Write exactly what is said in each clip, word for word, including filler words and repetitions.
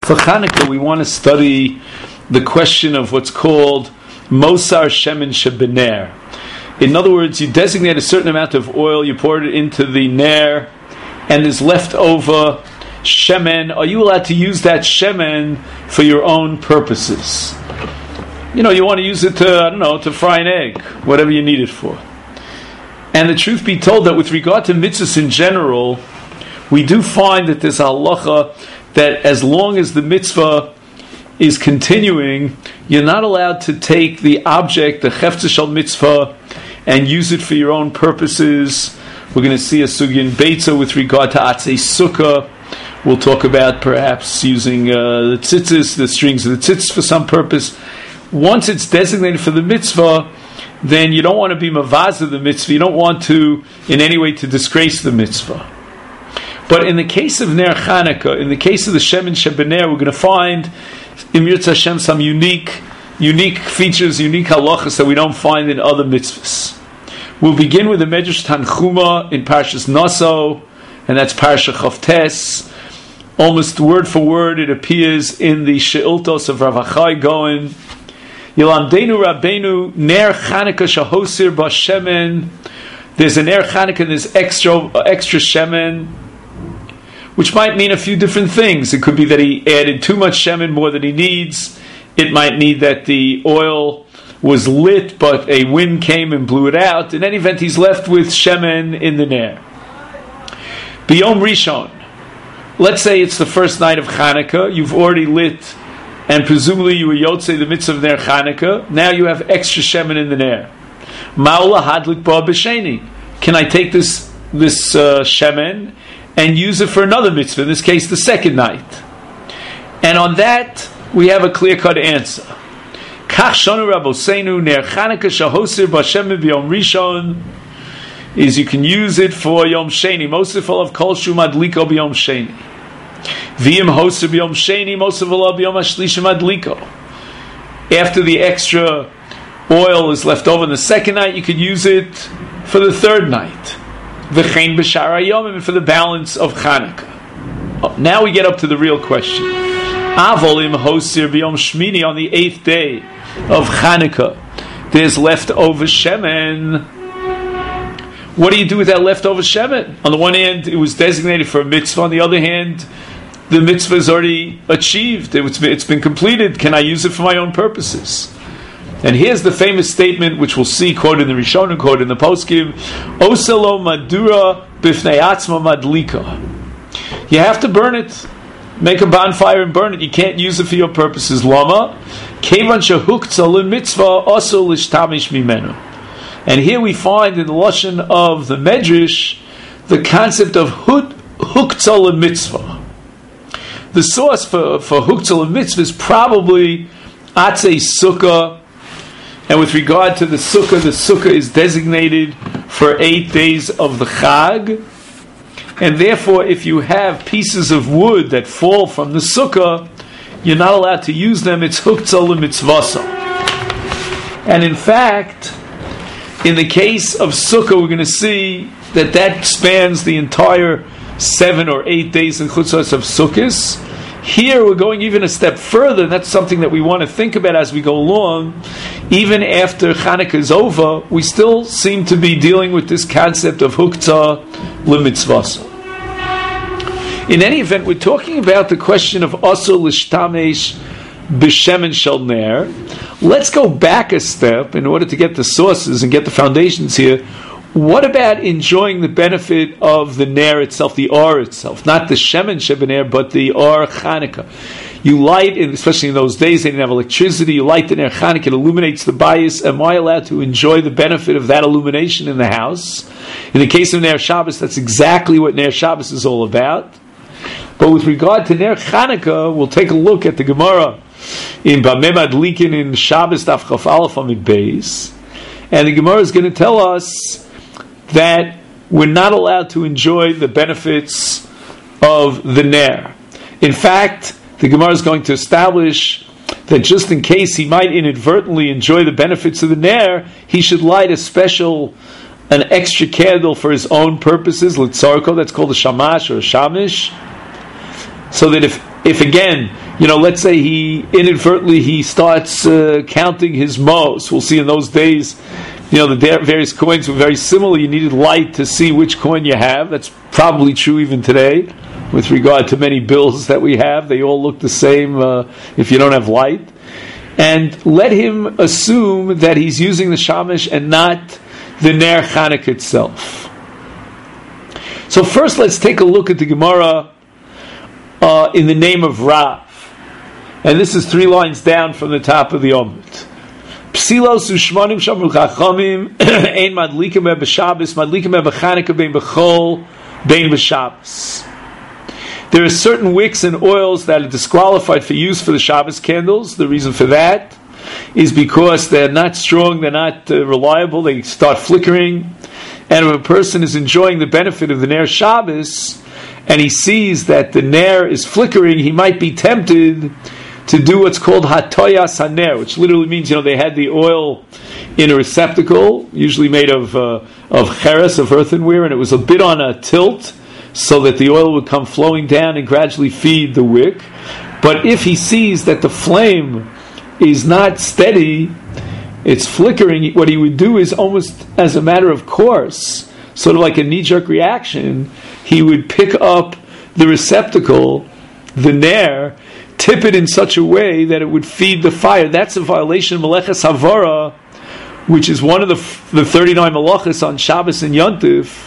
For Chanukah, we want to study the question of what's called Mosar Shemen Shebener. In other words, you designate a certain amount of oil, you pour it into the ner, and there's leftover shemen. Are you allowed to use that shemen for your own purposes? You know, you want to use it to, I don't know, to fry an egg, whatever you need it for. And the truth be told that with regard to mitzvahs in general, we do find that there's a halacha that as long as the mitzvah is continuing, you're not allowed to take the object, the cheftzah shel mitzvah, and use it for your own purposes. We're going to see a sugya in Beitza with regard to atzei sukkah. We'll talk about perhaps using uh, the tzitzis, the strings of the tzitzis for some purpose. Once it's designated for the mitzvah, then you don't want to be mavaz of the mitzvah. You don't want to, in any way, to disgrace the mitzvah. But in the case of Ner Chanukah, in the case of the Shemen Shebener, we're going to find in Yirtzeh Hashem some unique, unique features, unique halachas that we don't find in other mitzvahs. We'll begin with the Medrash Tanchuma in Parshas Naso, and that's Parsha Chavtes. Almost word for word, it appears in the She'iltos of Rav Achai Goen. Yilamdenu Rabbeinu Ner Chanukah Shahosir Bashemen. There's a Ner Chanukah and there's extra, extra shemen, which might mean a few different things. It could be that he added too much shemen, more than he needs. It might mean that the oil was lit, but a wind came and blew it out. In any event, he's left with shemen in the ner. B'yom Rishon, let's say it's the first night of Chanukah. You've already lit, and presumably you were yotzei the mitzvah of ner Chanukah. Now you have extra shemen in the ner. Ma'ula hadlik ba b'sheni. Can I take this this uh, shemen and use it for another mitzvah, in this case the second night? And on that we have a clear-cut answer. Kach shonu raboseinu ner Chanukah shahosir b'shem b'yom rishon, is you can use it for Yom Sheni. Mosifal of kol shu madliko b'yom Sheni. V'im hosir b'yom Sheni mosifal b'yom hashlish madliko. After the extra oil is left over in the second night, you could use it for the third night. V'chein b'shar hayomim, for the balance of Chanukah. Now we get up to the real question. Avolim hosir b'yom shmini, on the eighth day of Chanukah, there's leftover shemen. What do you do with that leftover shemen? On the one hand, it was designated for a mitzvah. On the other hand, the mitzvah is already achieved. It's been completed. Can I use it for my own purposes? And here's the famous statement, which we'll see quoted in the Rishonim, quoted in the Poskim: Oselo madura bifnei atzma madlika. You have to burn it. Make a bonfire and burn it. You can't use it for your purposes. Lama kevan shehuktzah mitzvah also lishtamish mimenu. And here we find in the lashon of the Medrash the concept of huktzah mitzvah. The source for for huktzah mitzvah is probably atzei sukkah. And with regard to the sukkah, the sukkah is designated for eight days of the Chag. And therefore, if you have pieces of wood that fall from the sukkah, you're not allowed to use them. It's huktzah l'mitzvasa. And in fact, in the case of sukkah, we're going to see that that spans the entire seven or eight days in chutzos of sukkahs. Here we're going even a step further, and that's something that we want to think about as we go along. Even after Chanukah is over, we still seem to be dealing with this concept of huktzah l'mitzvasa. In any event, we're talking about the question of asur l'shtamesh b'shemen shel ner. Let's go back a step in order to get the sources and get the foundations here. What about enjoying the benefit of the ner itself, the or itself, not the shemen shebener, but the or Chanukah? You light, especially in those days, they didn't have electricity. You light the ner Chanukah, it illuminates the bayis. Am I allowed to enjoy the benefit of that illumination in the house? In the case of ner Shabbos, that's exactly what ner Shabbos is all about. But with regard to ner Chanukah, we'll take a look at the Gemara in Bameh Madlikin in Shabbos Daf Chaf Aleph Amid Beis, and the Gemara is going to tell us that we're not allowed to enjoy the benefits of the ner. In fact, the Gemara is going to establish that just in case he might inadvertently enjoy the benefits of the ner, he should light a special, an extra candle for his own purposes, litzarko, that's called a shamash or a shamish, so that if, if again, you know, let's say he inadvertently he starts uh, counting his mos. We'll see in those days, you know, the various coins were very similar. You needed light to see which coin you have. That's probably true even today with regard to many bills that we have. They all look the same uh, if you don't have light. And let him assume that he's using the shamash and not the Ner Chanukah itself. So first let's take a look at the Gemara uh, in the name of Rav. And this is three lines down from the top of the Omid. Psilos u'shmanim shamru chachamim ein madlikim eb b'Shabbos madlikim eb b'Chanukah bein b'chol bein b'Shabbos. There are certain wicks and oils that are disqualified for use for the Shabbos candles. The reason for that is because they're not strong, they're not uh, reliable, they start flickering. And if a person is enjoying the benefit of the Ner Shabbos, and he sees that the Ner is flickering, he might be tempted to do what's called Hatoyas HaNer, which literally means, you know, they had the oil in a receptacle, usually made of uh, of cheres, of earthenware, and it was a bit on a tilt, so that the oil would come flowing down and gradually feed the wick. But if he sees that the flame is not steady, it's flickering, what he would do is almost as a matter of course, sort of like a knee-jerk reaction, he would pick up the receptacle, the ner, tip it in such a way that it would feed the fire. That's a violation of Meleches Havara, which is one of the, the thirty-nine Malachas on Shabbos and Yontif.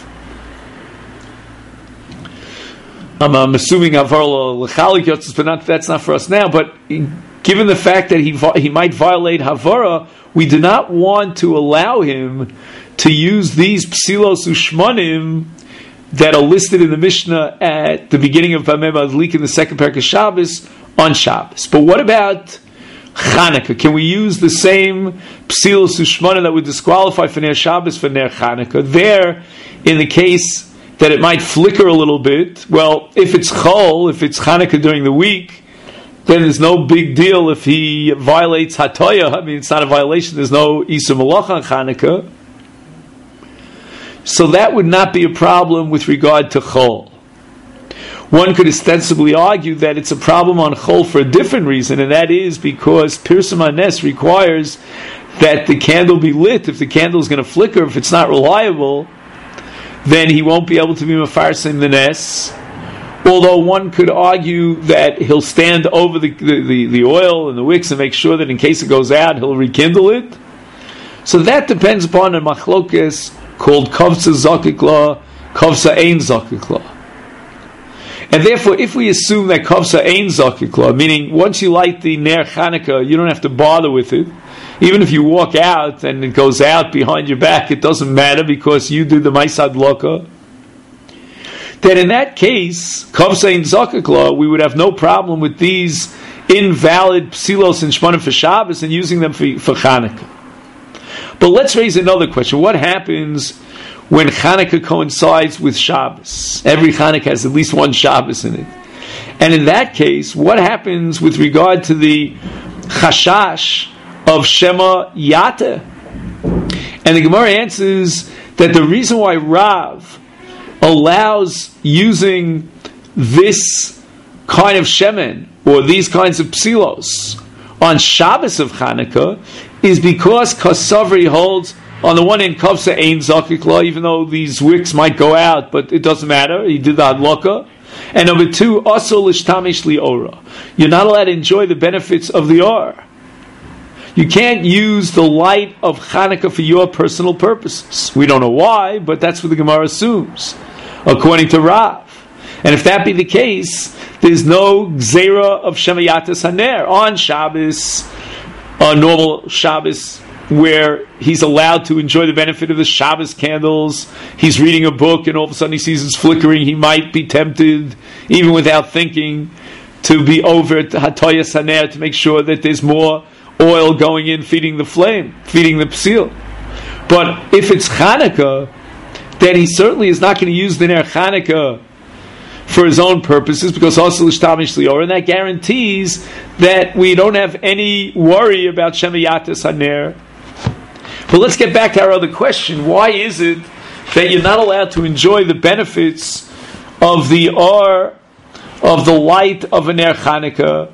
I'm, I'm assuming Havara L'chalik Yotzes, but not, that's not for us now. But given the fact that he he might violate Havara, we do not want to allow him to use these Psilos Ushmanim that are listed in the Mishnah at the beginning of Bameh Madlik in the second parak of Shabbos on Shabbos. But what about Chanukah? Can we use the same Psilos Ushmanim that would disqualify for Ner Shabbos for Ner Chanukah? There, in the case that it might flicker a little bit, well, if it's Chol, if it's Chanukah during the week, then there's no big deal if he violates Hatoyah. I mean, it's not a violation. There's no Isur Malach on Chanukah. So that would not be a problem with regard to Chol. One could ostensibly argue that it's a problem on Chol for a different reason, and that is because Pirsum HaNes requires that the candle be lit. If the candle is going to flicker, if it's not reliable, then he won't be able to be mefarsim the nes. Although one could argue that he'll stand over the, the, the, the oil and the wicks and make sure that in case it goes out, he'll rekindle it. So that depends upon a machlokes called Kovsa Zakikla, Kovsa Ein Zakikla. And therefore, if we assume that Kovsa Ein Zakikla, meaning once you light the Ner Chanukah, you don't have to bother with it. Even if you walk out and it goes out behind your back, it doesn't matter because you do the Maisad Loka. Then in that case, Kovsa Ein Zakikla, we would have no problem with these invalid Psilos and Shmanim for Shabbos and using them for, for Chanukah. But let's raise another question. What happens when Chanukah coincides with Shabbos? Every Chanukah has at least one Shabbos in it. And in that case, what happens with regard to the Chashash of Shema Yata? And the Gemara answers that the reason why Rav allows using this kind of shemen or these kinds of psilos on Shabbos of Chanukah is because Kasavri holds, on the one hand, Kovsa Ein Zakikla, even though these wicks might go out, but it doesn't matter, he did the Hadlaka. And number two, Asol Ishtamish Li'ora. You're not allowed to enjoy the benefits of the Or. You can't use the light of Chanukah for your personal purposes. We don't know why, but that's what the Gemara assumes, according to Rav. And if that be the case, there's no Gzera of Shemayatas Haner on Shabbos, a normal Shabbos, where he's allowed to enjoy the benefit of the Shabbos candles. He's reading a book and all of a sudden he sees it's flickering. He might be tempted, even without thinking, to be over at Hatoyas Haner to make sure that there's more oil going in, feeding the flame, feeding the psil. But if it's Chanukah, then he certainly is not going to use the Ner Chanukah for his own purposes, because also l'shtamish lior, and that guarantees that we don't have any worry about Shemayatas Haner. But let's get back to our other question. Why is it that you're not allowed to enjoy the benefits of the or of the light of a Ner Chanukah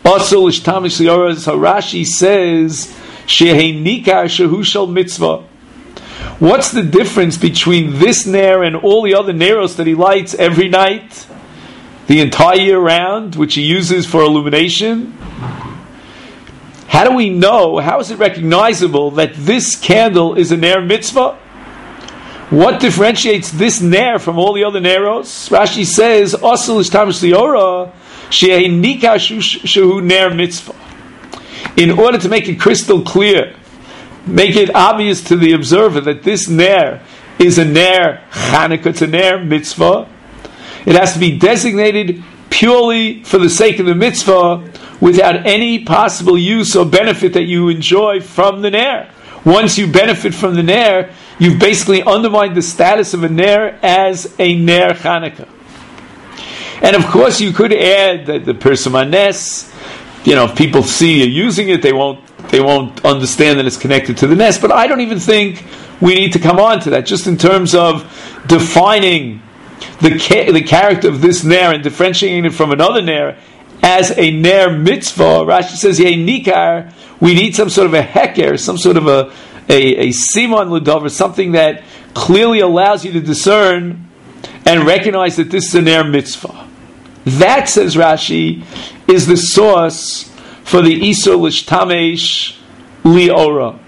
Also, l'shtamish li'ora, so Rashi says, Shehei nikar shehu shel mitzvah. What's the difference between this ner and all the other neros that he lights every night, the entire year round, which he uses for illumination? How do we know, how is it recognizable that this candle is a ner mitzvah? What differentiates this ner from all the other neros? Rashi says, Asel l'shtamish li'ora, she'ei nikar shehu ner mitzvah. In order to make it crystal clear, make it obvious to the observer that this ner is a ner Chanukah, it's a ner mitzvah, it has to be designated purely for the sake of the mitzvah, without any possible use or benefit that you enjoy from the ner. Once you benefit from the ner, you've basically undermined the status of a ner as a ner Chanukah. And of course, you could add that the Persimanes, you know, if people see you using it, they won't they won't understand that it's connected to the nest. But I don't even think we need to come on to that. Just in terms of defining the ca- the character of this ner and differentiating it from another ner as a ner mitzvah, Rashi says, Yeh nikar, we need some sort of a heker, some sort of a a, a simon l'davar, something that clearly allows you to discern and recognize that this is a ner mitzvah. That, says Rashi, is the source for the Isur l'shtamesh li'ora.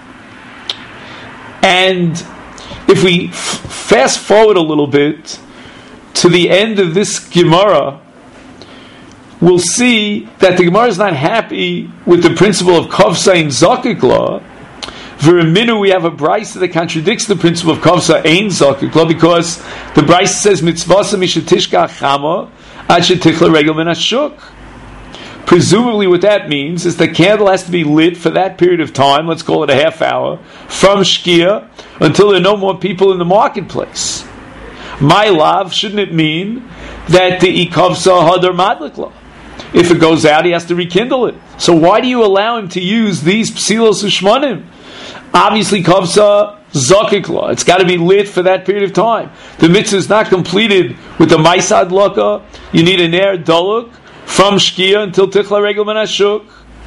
And if we f- fast forward a little bit to the end of this Gemara, we'll see that the Gemara is not happy with the principle of Kovsa Ein Zakik Law. V'reminu, we have a brisa that contradicts the principle of Kovsa Ein Zakik Law, because the brisa says mitzvasa mishatishka chama ad shetichla regel min hashuk. Presumably what that means is the candle has to be lit for that period of time, let's call it a half hour, from Shkia until there are no more people in the marketplace. My love, shouldn't it mean that the Ikovsa Hadar Madlik Law? If it goes out, he has to rekindle it. So why do you allow him to use these Psilos Ushmanim? Obviously, Kovsa Zakik Law. It's got to be lit for that period of time. The mitzvah is not completed with the Maisad Laka. You need an air Daluk from Shkia until Tichla Regel Ben Hashuk.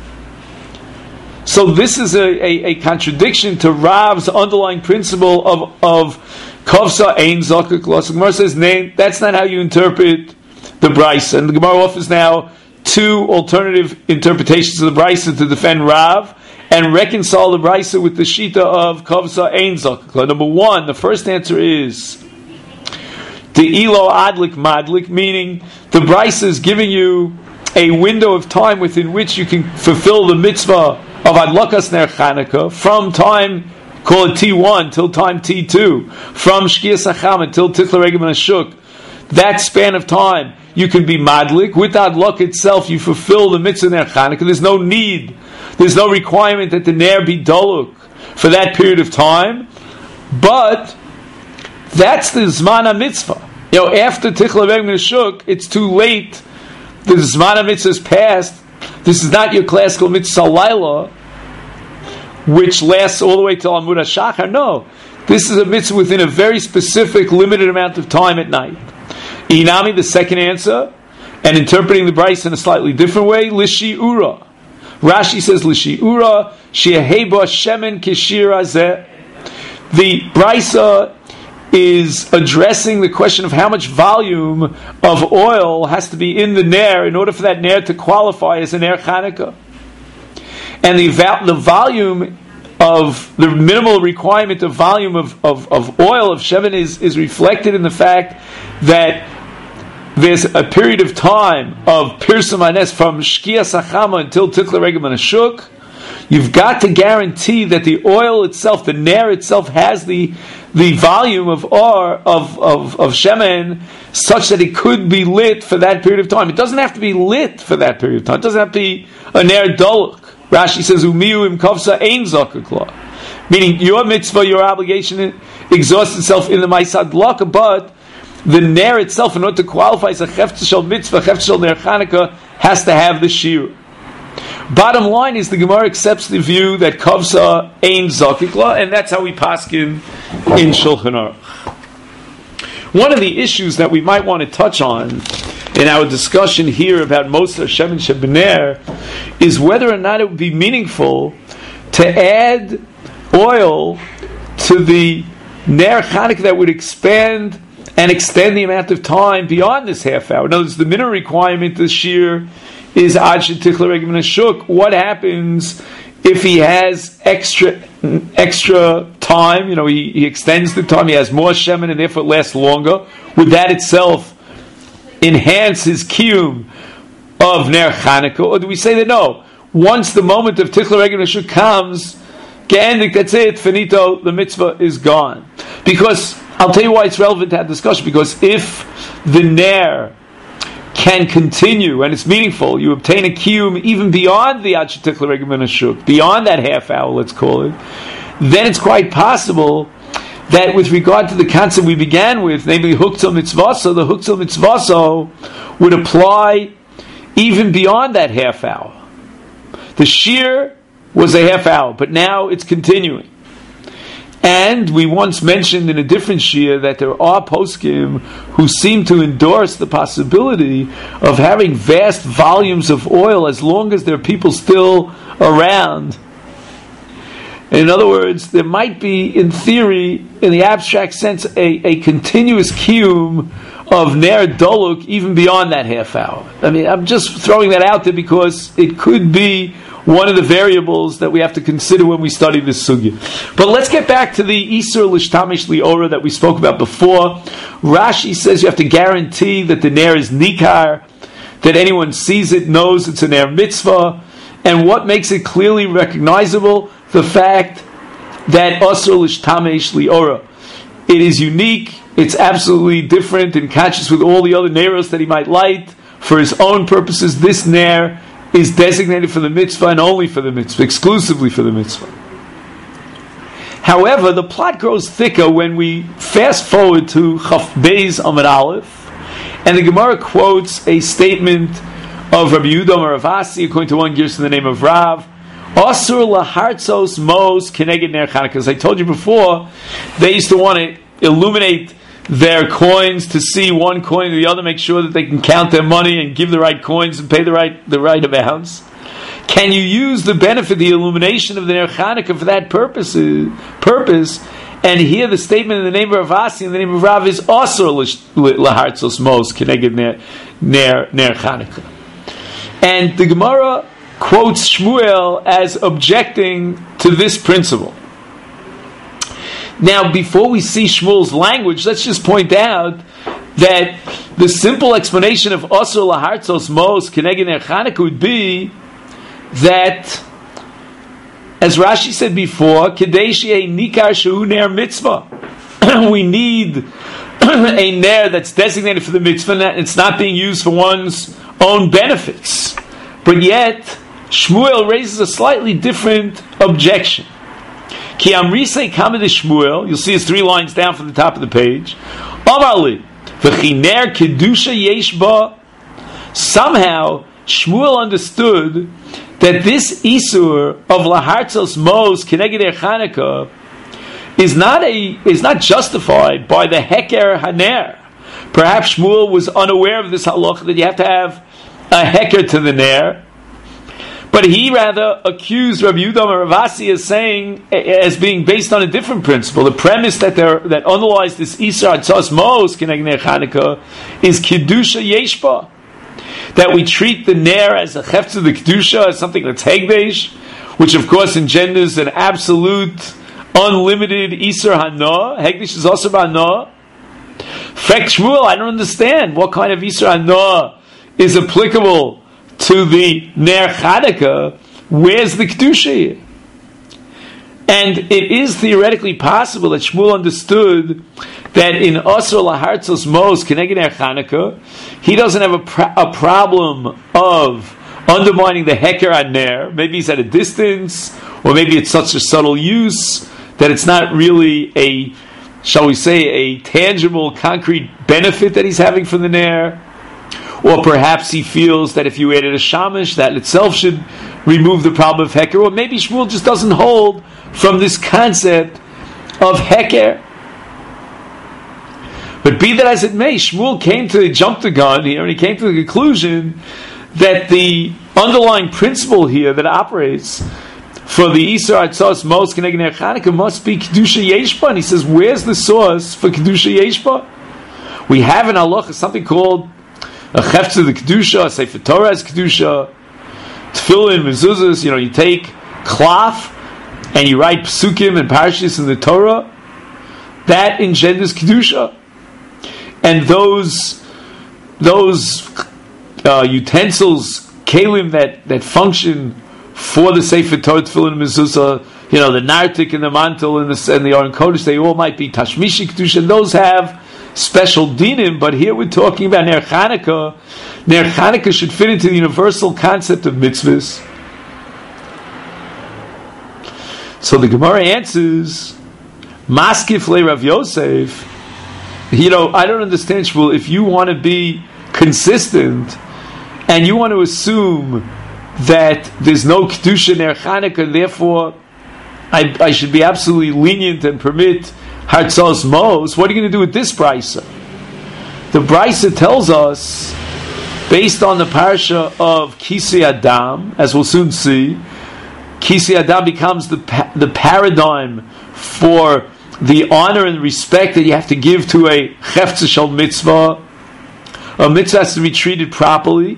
So this is a, a, a contradiction to Rav's underlying principle of, of Kovsa Ein Zakik Law. So the Gemara says, name, that's not how you interpret the Brisa. And the Gemara offers now two alternative interpretations of the Brisa to defend Rav and reconcile the Brisa with the Shita of Kovsa Ein Zakik Law. Number one, the first answer is the Elo Adlik Madlik, meaning the Brisa is giving you a window of time within which you can fulfill the mitzvah of Adlakas Ner Chanukah from time, call it T one, till time T two, from Shkia Sacham until Tichla Regel Ben Hashuk. That span of time, you can be madlik. With Adlak itself, you fulfill the mitzvah Ner Chanukah. There's no need, there's no requirement that the Ner be Daluk for that period of time. But that's the Zman mitzvah. You know, after Tichla Regel Ben Hashuk, it's too late. The Zman mitzvah is past. This is not your classical mitzvah Laila, which lasts all the way till Amud HaShachar. No, this is a mitzvah within a very specific, limited amount of time at night. Inami, the second answer, and interpreting the Brisa in a slightly different way, Lishi Ura. Rashi says, Lishi Ura, She'eheba Shemen Kishir Azeh. The Brisa is addressing the question of how much volume of oil has to be in the Ner in order for that Ner to qualify as a Ner Chanukah. And the, the volume of, the minimal requirement of volume of, of, of oil, of Shemen, is, is reflected in the fact that there's a period of time of Pirsum Hanes from Shkia Sachama until Tichla Regel Ben Hashuk. You've got to guarantee that the oil itself, the Ner itself, has the the volume of or of, of, of Shemen such that it could be lit for that period of time. It doesn't have to be lit for that period of time. It doesn't have to be a Ner Daluk. Rashi says, Umiu im Kovsa Ein Zakik Law. Meaning your mitzvah, your obligation exhausts itself in the Maisad Laka, but the Ner itself, in order to qualify as a Chefetz Shel Mitzvah, Chefetz Shel Ner Chanukah, has to have the Shir. Bottom line is the Gemara accepts the view that Kovsa Ein Zakik Law, and that's how we paskin in Shulchan Aruch. One of the issues that we might want to touch on in our discussion here about Mosar Shemin Shebener is whether or not it would be meaningful to add oil to the Ner Chanukah that would expand and extend the amount of time beyond this half hour. In other words, the minimum requirement this year is Ad Shetichla Regem Nashuk. What happens if he has extra extra time? You know, he, he extends the time, he has more Shemin, and therefore it lasts longer. Would that itself enhance his kiyum of Ner Chanukah? Or do we say that no, once the moment of Tichla Regem Nashuk comes, Ge'endik, that's it, finito, the mitzvah is gone. Because, I'll tell you why it's relevant to have discussion, because if the Ner can continue, and it's meaningful, you obtain a kiyum even beyond the Ad Shetichla Regem Nashuk, beyond that half hour, let's call it, then it's quite possible that with regard to the concept we began with, namely Huktzah Mitzvaso, the Huktzah Mitzvaso would apply even beyond that half hour. The shear was a half hour, but now it's continuing. And we once mentioned in a different shir that there are poskim who seem to endorse the possibility of having vast volumes of oil as long as there are people still around. In other words, there might be, in theory, in the abstract sense, a, a continuous kiyum of Ner Doluk even beyond that half hour. I mean, I'm just throwing that out there because it could be one of the variables that we have to consider when we study this sugya. But let's get back to the Isur L'Shtamish Li'ora that we spoke about before. Rashi says you have to guarantee that the Ner is Nikar, that anyone sees it, knows it's a Ner Mitzvah. And what makes it clearly recognizable? The fact that Asur L'Shtamish Li'ora, it is unique, it's absolutely different and conscious with all the other Neros that he might light for his own purposes. This Ner is designated for the mitzvah and only for the mitzvah, exclusively for the mitzvah. However, the plot grows thicker when we fast forward to Chaf Beis Amud Aleph, and the Gemara quotes a statement of Rabbi Yehuda Maravasi, according to one gives in the name of Rav, Asur lahartzos mos keneged ner Chanukah. As I told you before, they used to want to illuminate their coins to see one coin or the other, make sure that they can count their money and give the right coins and pay the right the right amounts. Can you use the benefit, the illumination of the Ner Chanukah for that purpose? Purpose, and here the statement in the name of Ravasi, in the name of Rav, is also lahartzos mos keneged ner ner Chanukah. And the Gemara quotes Shmuel as objecting to this principle. Now, before we see Shmuel's language, let's just point out that the simple explanation of Asur lahartzos mos keneged ner Chanukah would be that, as Rashi said before, Kedei she'ei nikar shehu ner mitzvah. We need a ner that's designated for the mitzvah, and it's not being used for one's own benefits. But yet, Shmuel raises a slightly different objection. Ki amrisei kama de Shmuel, you'll see it's three lines down from the top of the page. Amarli, v'chi ner kedusha yesh ba. Somehow, Shmuel understood that this Isur of lahartzos mos keneged ner Chanukah is not a is not justified by the heker haner. Perhaps Shmuel was unaware of this halach that you have to have a heker to the ner. But he rather accused Rabbi Yehuda Maravasi as saying, as being based on a different principle. The premise that there that underlies this Isur Atzos Mos Keneged Ner Chanukah is Kedusha Yeshba. That we treat the Ner as a Chefetz of the Kedusha, as something that's Hegdesh, which of course engenders an absolute, unlimited Isur Hana. Hegdesh is also Hana. Frek Shmuel, I don't understand what kind of Isur Hana is applicable to the Ner Chanukah. Where's the Kedusha here? And it is theoretically possible that Shmuel understood that in Asur lahartzos mos keneged ner Chanukah, he doesn't have a, pro- a problem of undermining the heker on ner. Maybe he's at a distance, or maybe it's such a subtle use that it's not really a, shall we say, a tangible, concrete benefit that he's having from the ner. Or perhaps he feels that if you added a shamish, that itself should remove the problem of heker. Or maybe Shmuel just doesn't hold from this concept of heker. But be that as it may, Shmuel came to, jumped the gun here, and he came to the conclusion that the underlying principle here that operates for the Isar Atzos Mos Keneged Ner Chanukah must be Kedusha Yeshba. And he says, where's the source for Kedusha Yeshba? We have in halacha something called a Chefetz of the Kedusha, a Sefer Torah as Kedusha, Tefillin, Mezuzahs. You know, you take cloth and you write Psukim and Parashas in the Torah. That engenders Kedusha. And those those uh, utensils, kelim that, that function for the Sefer Torah, Tefillin, and Mezuzah, you know, the nartik and the mantle and the, and the Aron Kodesh, they all might be Tashmishi Kedusha, and those have special dinim, but here we're talking about Ner Chanukah. Ner Chanukah should fit into the universal concept of mitzvahs. So the Gemara answers, Maskif le Rav Yosef, you know, I don't understand, Shmuel, if you want to be consistent and you want to assume that there's no Kedusha Ner Chanukah, and therefore I, I should be absolutely lenient and permit Hartzos Mos, what are you going to do with this Brisa? The Brisa tells us, based on the parasha of Kisei Adam, as we'll soon see, Kisei Adam becomes the pa- the paradigm for the honor and respect that you have to give to a Chefetz Shel Mitzvah. A mitzvah has to be treated properly,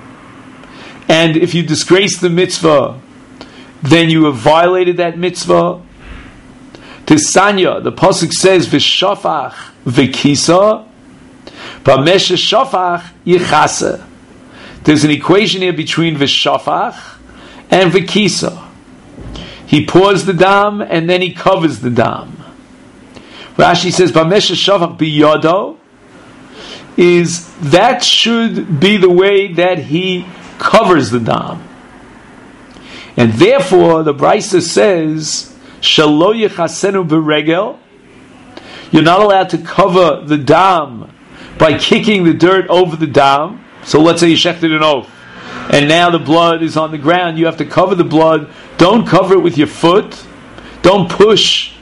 and if you disgrace the mitzvah, then you have violated that mitzvah. Tisanya, the pasuk says, "V'shafach v'kisa, b'meshe shafach yichase." There's an equation here between v'shafach and v'kisa. He pours the dam and then he covers the dam. Rashi says, "B'meshe shafach b'yodo," is that should be the way that he covers the dam, and therefore the Brisa says, Shalo yechasenu b'regel. You're not allowed to cover the dam by kicking the dirt over the dam. So let's say you shechted an oath, and now the blood is on the ground. You have to cover the blood. Don't cover it with your foot. Don't push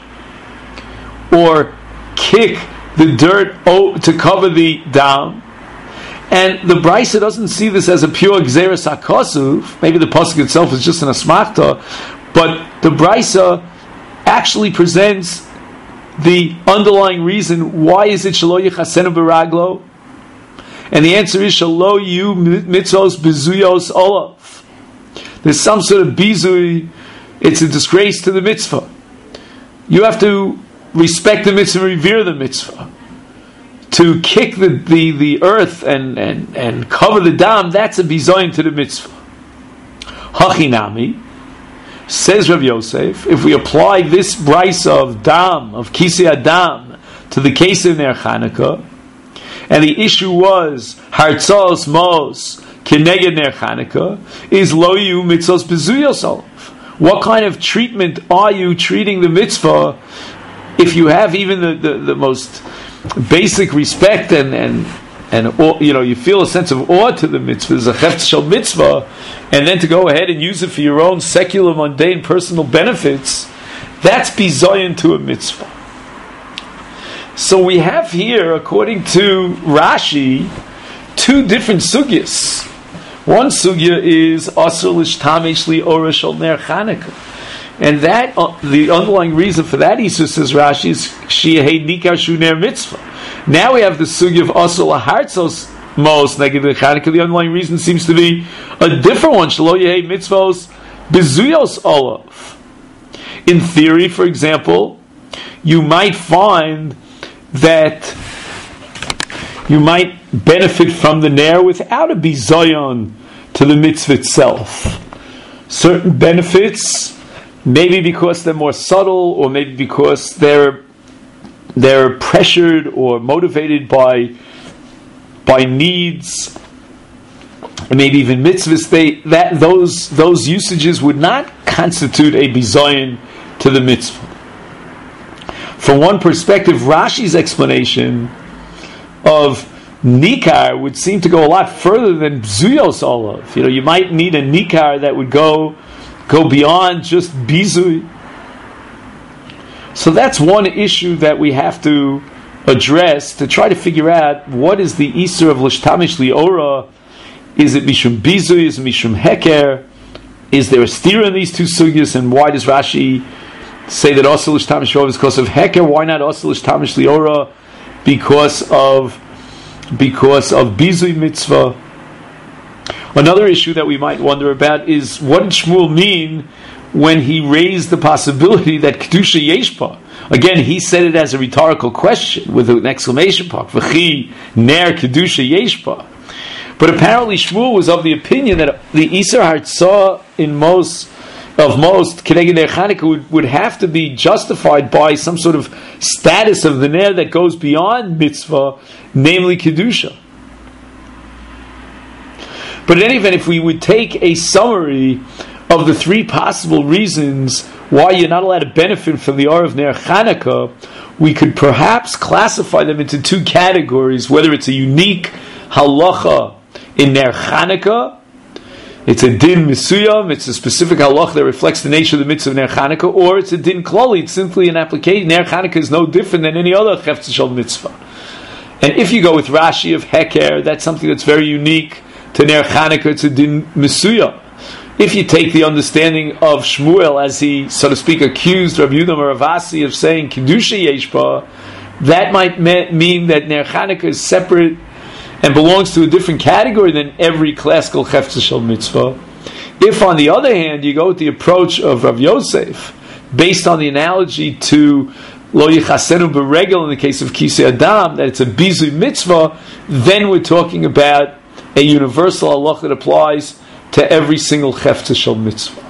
or kick the dirt to cover the dam. And the Brisa doesn't see this as a pure Gzeres HaKosuv. Maybe the pasuk itself is just an asmachta, but the Brisa actually presents the underlying reason. Why is it Shalo Yechasenu B'Raglo? And the answer is Shalo Yu Mitzvos Bizuyos Olav. There's some sort of bizui. It's a disgrace to the mitzvah. You have to respect the mitzvah, revere the mitzvah. To kick the, the, the earth and, and, and cover the dam, that's a bizoyin to the mitzvah. Hachinami, says Rav Yosef, if we apply this brisa of dam, of Kisei Adam, to the case of Ner Chanukah, and the issue was Hartzos Mos Keneged Ner Chanukah, is Lo Yu Mitzvos Bezuyos Olav. What kind of treatment are you treating the mitzvah if you have even the, the, the most basic respect and and and you know you feel a sense of awe to the mitzvah, there's a Chefetz Shel Mitzvah, and then to go ahead and use it for your own secular, mundane, personal benefits, that's bizoyin to a mitzvah. So we have here, according to Rashi, two different sugyas. One sugya is Asur L'Shtamesh Li'ora Shel Ner Chanukah, and that uh, the underlying reason for that, Isur, says Rashi, is Shiyehei Nikar Shu Ner Mitzvah. Now we have the sugya of Asur L'Hartzos Mos Neged Ner Chanukah. The underlying reason seems to be a different one. Shelo Yehei Mitzvos Bezuyos Olav. In theory, for example, you might find that you might benefit from the Ner without a bizayon to the mitzvah itself. Certain benefits, maybe because they're more subtle, or maybe because they're they're pressured or motivated by by needs, and maybe even mitzvahs. They that those those usages would not constitute a bizayon to the mitzvah. From one perspective, Rashi's explanation of nikar would seem to go a lot further than bzuyos olav. You know, you might need a nikar that would go go beyond just bizui. So that's one issue that we have to address to try to figure out what is the Isur of L'shtamish Li'ora. Is it Mishum Bizui? Is it Mishum Heker? Is there a steer in these two sugyas? And why does Rashi say that also L'shtamish Li'ora is because of Heker? Why not also L'shtamish Li'ora because of because of Bizui mitzvah? Another issue that we might wonder about is what did Shmuel mean when he raised the possibility that Kedusha Yeshpa? Again, he said it as a rhetorical question with an exclamation mark. V'chi ner Kedusha Yeshpa. But apparently Shmuel was of the opinion that the Isur Hartzah in most of most Keneged Ner Chanukah would, would have to be justified by some sort of status of the Ner that goes beyond mitzvah, namely Kedusha. But in any event, if we would take a summary of the three possible reasons why you're not allowed to benefit from the Or of Ner Chanukah, we could perhaps classify them into two categories, whether it's a unique halacha in Ner Chanukah, it's a din misuyam, it's a specific halacha that reflects the nature of the mitzvah of Ner Chanukah, or it's a din klali, it's simply an application. Ner Chanukah is no different than any other chefetz shel mitzvah. And if you go with Rashi of Heker, that's something that's very unique to Ner Chanukah, it's a din misuyam. If you take the understanding of Shmuel as he, so to speak, accused Rabbi Yehuda Maravasi of saying Kedusha Yeshba, that might me- mean that Ner Chanukah is separate and belongs to a different category than every classical chefetz shel mitzvah. If, on the other hand, you go with the approach of Rav Yosef, based on the analogy to Lo Yichasenu B'Regel in the case of Kisei Adam, that it's a bizui mitzvah, then we're talking about a universal halacha that applies to every single chefetz shel mitzvah.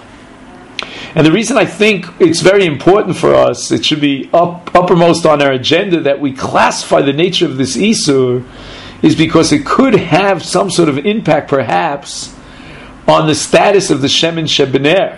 And the reason I think it's very important for us, it should be up, uppermost on our agenda that we classify the nature of this Isur, is because it could have some sort of impact, perhaps, on the status of the Shemin Shebener.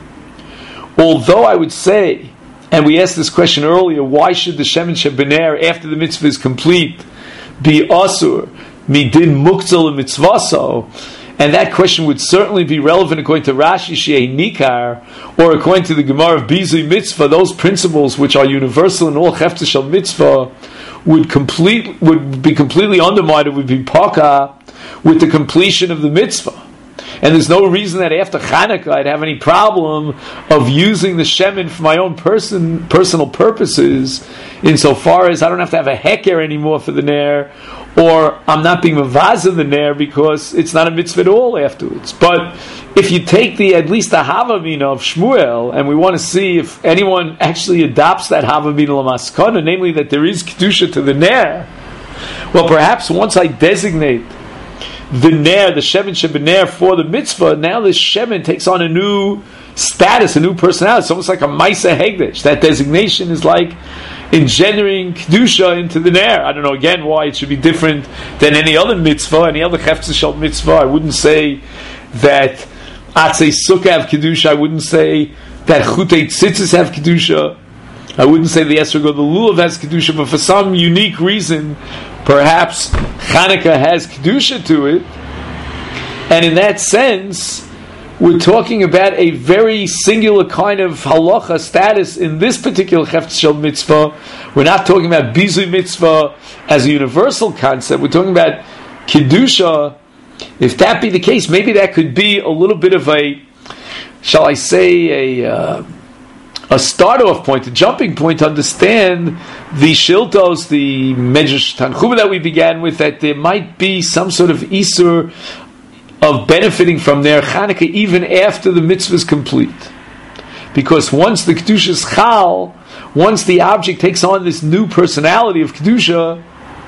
Although I would say, and we asked this question earlier, why should the Shemin Shebener, after the mitzvah is complete, be Asur, Midin Muktzal Mitzvaso? And that question would certainly be relevant according to Rashi Shei Nikar, or according to the Gemara of Bizui Mitzvah, those principles which are universal in all chefetz shel mitzvah, would complete would be completely undermined, would be paka with the completion of the mitzvah. And there's no reason that after Chanukah I'd have any problem of using the shemen for my own person personal purposes, insofar as I don't have to have a heker anymore for the ner, or I'm not being mavaz of the ner because it's not a mitzvah at all afterwards. But if you take the at least the Havamina of Shmuel, and we want to see if anyone actually adopts that Havamina l'maskana, namely that there is kedusha to the ner, well, perhaps once I designate the ner, the shemen shebener for the mitzvah, now the shemen takes on a new status, a new personality. It's almost like a Maisa Hegdesh. That designation is like engendering kedusha into the ner. I don't know again why it should be different than any other mitzvah, any other chefetz shel mitzvah. I wouldn't say that Atzei Sukkah have kedusha. I wouldn't say that Chutei Tzitzis have kedusha. I wouldn't say the Esrog or the Lulav has kedusha, but for some unique reason, perhaps Chanukah has kedusha to it. And in that sense, we're talking about a very singular kind of halacha status in this particular chefetz shel mitzvah. We're not talking about bizui mitzvah as a universal concept. We're talking about kedusha. If that be the case, maybe that could be a little bit of a, shall I say, a uh, a start-off point, a jumping point to understand the shiltos, the Medrash Tanchuma that we began with, that there might be some sort of isur of benefiting from their Chanukah even after the mitzvah is complete. Because once the Kedusha is chal, once the object takes on this new personality of Kedusha,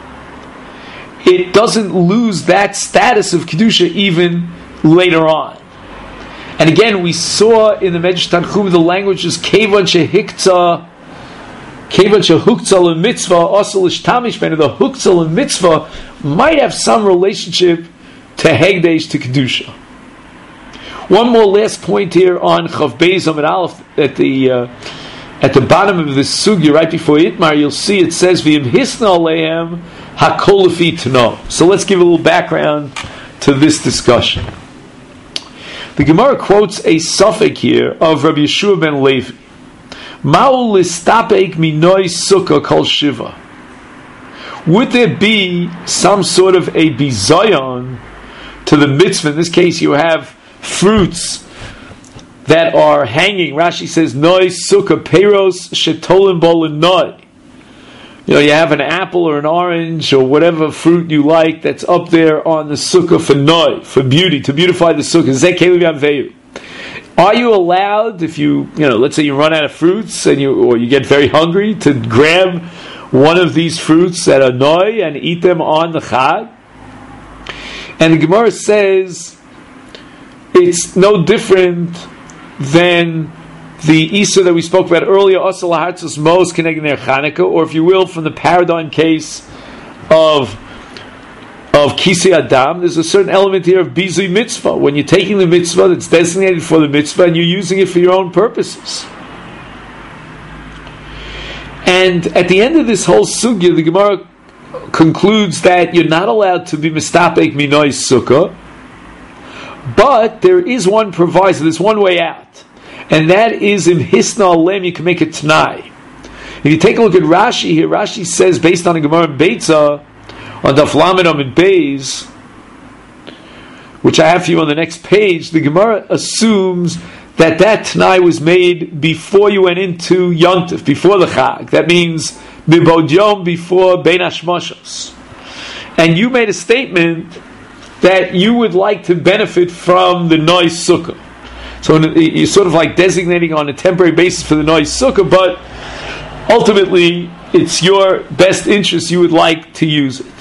it doesn't lose that status of Kedusha even later on. And again, we saw in the Medrash Tanchuma the language is Kevan shehikta, Kevan shehuktzal and mitzvah, also l'shtamish ben. The huktzal and mitzvah might have some relationship to Hegdesh, to Kedusha. One more last point here on Chav Beis Amud Aleph at the uh, at the bottom of this sugya, right before Itmar, you'll see it says V'im hisna aleim hakol lefi tano. So let's give a little background to this discussion. The Gemara quotes a suffix here of Rabbi Yeshua ben Levi. Ma'u listapek minoi sukkah kol shiva. would there be some sort of a bizayon to the mitzvah? In this case, you have fruits that are hanging. Rashi says, "Noi sukkah peros shetolim bolin noi." You know, you have an apple or an orange or whatever fruit you like that's up there on the sukkah for noi, for beauty, to beautify the sukkah. Zeh kelim yamveyu. Are you allowed, if you, you know, let's say you run out of fruits and you, or you get very hungry, to grab one of these fruits that are noi and eat them on the Chag? And the Gemara says it's no different than the Easter that we spoke about earlier, Asal Hartzos Mos Keneged Ner Chanukah, or if you will, from the paradigm case of of Kisei Adam, there's a certain element here of Bizui Mitzvah, when you're taking the mitzvah that's designated for the mitzvah and you're using it for your own purposes. And at the end of this whole sugya, the Gemara concludes that you're not allowed to be mistapek minoi sukkah, but there is one proviso, there's one way out. And that is, in Hisna Alem, you can make a Tanai. If you take a look at Rashi here, Rashi says, based on the Gemara in Beitza, on Daf Lamed Amud Beis, which I have for you on the next page, the Gemara assumes that that Tanai was made before you went into Yontif, before the Chag. That means, Bibod Yom, before Bein Hashmoshos. And you made a statement that you would like to benefit from the Noi Sukkah. So you're sort of like designating on a temporary basis for the Noi Sukkah, but ultimately it's your best interest, you would like to use it.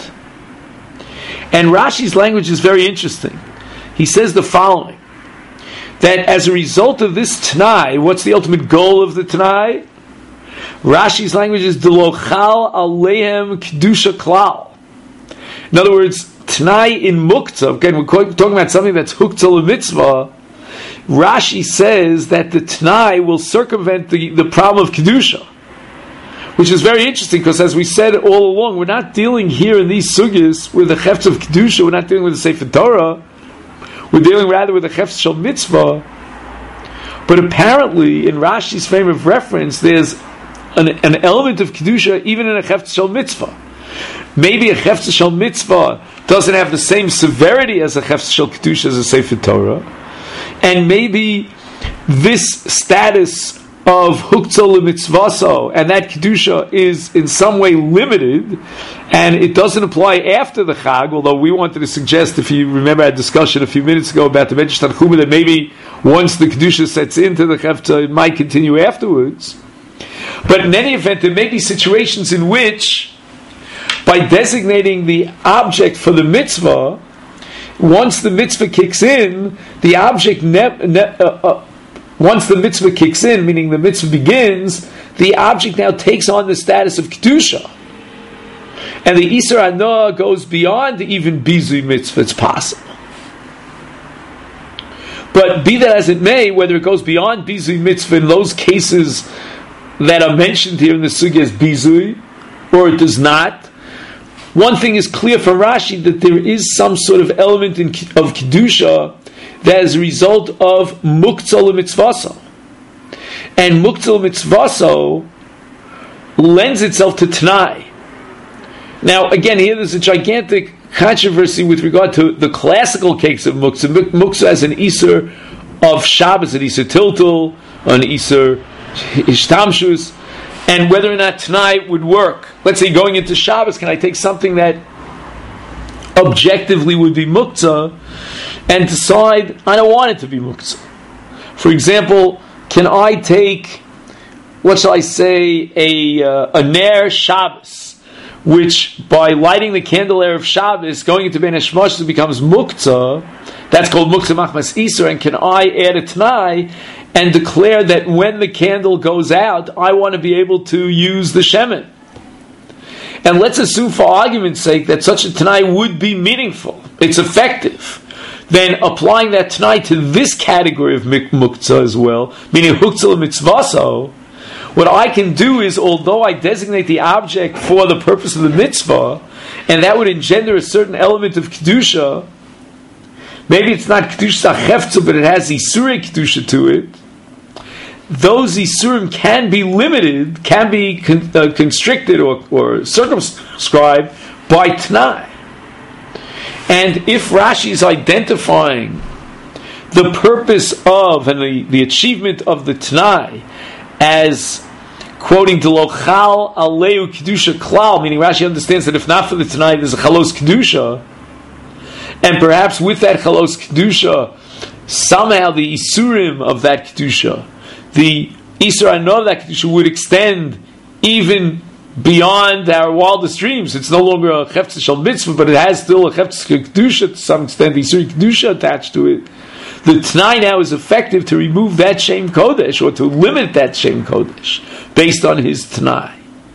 And Rashi's language is very interesting. He says the following, that as a result of this Tanai, what's the ultimate goal of the Tanai? Rashi's language is Delochal Alehem Kedusha Klal. In other words, Tanai in Muktzah, again we're talking about something that's Huktzah L'Mitzvah. Rashi says that the Tanai will circumvent the, the problem of Kedusha, which is very interesting because, as we said all along, we're not dealing here in these sugyas with the Chefetz of Kedusha, we're not dealing with the Sefer Torah, we're dealing rather with the Chefetz Shel Mitzvah. But apparently, in Rashi's frame of reference, there's an, an element of Kedusha even in a Chefetz Shel Mitzvah. Maybe a Chefetz Shel Mitzvah doesn't have the same severity as a Chefetz Shel Kedusha as a Sefer Torah. And maybe this status of Huktzah L'Mitzvaso and that Kedusha is in some way limited, and it doesn't apply after the Chag, although we wanted to suggest, if you remember our discussion a few minutes ago about the Medrash Tanchuma, that maybe once the Kedusha sets into the Chefetz, it might continue afterwards. But in any event, there may be situations in which, by designating the object for the mitzvah, once the mitzvah kicks in, the object, ne- ne- uh, uh, once the mitzvah kicks in, meaning the mitzvah begins, the object now takes on the status of Kedusha. And the Isur Hanoah goes beyond even Bizui mitzvah, it's possible. But be that as it may, whether it goes beyond Bizui mitzvah in those cases that are mentioned here in the sugya as Bizui, or it does not, one thing is clear from Rashi, that there is some sort of element in, of Kedusha that is a result of Muktzah L'Mitzvaso. And Muktzah L'Mitzvaso lends itself to Tanai. Now, again, here there's a gigantic controversy with regard to the classical case of Muktzah. Muktzah as an Isur of Shabbos, an Isur Tiltul, an Isur Ishtamshus, and whether or not Tanai would work. Let's say going into Shabbos, can I take something that objectively would be Muktzah and decide I don't want it to be Muktzah? For example, can I take, what shall I say, a, uh, a Ner Shabbos, which by lighting the candle of Shabbos, going into Ben Hashmosh, becomes Muktzah. That's called Muktzah Machmas Isur. And can I add a Tanai and declare that when the candle goes out, I want to be able to use the shemen? And let's assume, for argument's sake, that such a Tanai would be meaningful, it's effective. Then applying that Tanai to this category of Muktzah as well, meaning Huktzah L'Mitzvaso, what I can do is, although I designate the object for the purpose of the mitzvah, and that would engender a certain element of Kedusha, maybe it's not Kedusha Chefetz, but it has Isurei Kedusha to it, those isurim can be limited, can be con- uh, constricted or, or circumscribed by Tanai. And if Rashi is identifying the purpose of and the, the achievement of the Tanai as quoting the Lochal Aleu Kedusha Klal, meaning Rashi understands that if not for the Tanai, there's a Chalos Kedusha, and perhaps with that Chalos Kedusha, somehow the Isurim of that Kedusha, the Isur Anov of that Kedusha would extend even beyond our wildest dreams. It's no longer a Chefetz Shel Mitzvah, but it has still a Chefetz Kedusha, to some extent, the Isur Kedusha attached to it. The Tanai now is effective to remove that Shem Kodesh, or to limit that Shem Kodesh, based on his Tanai.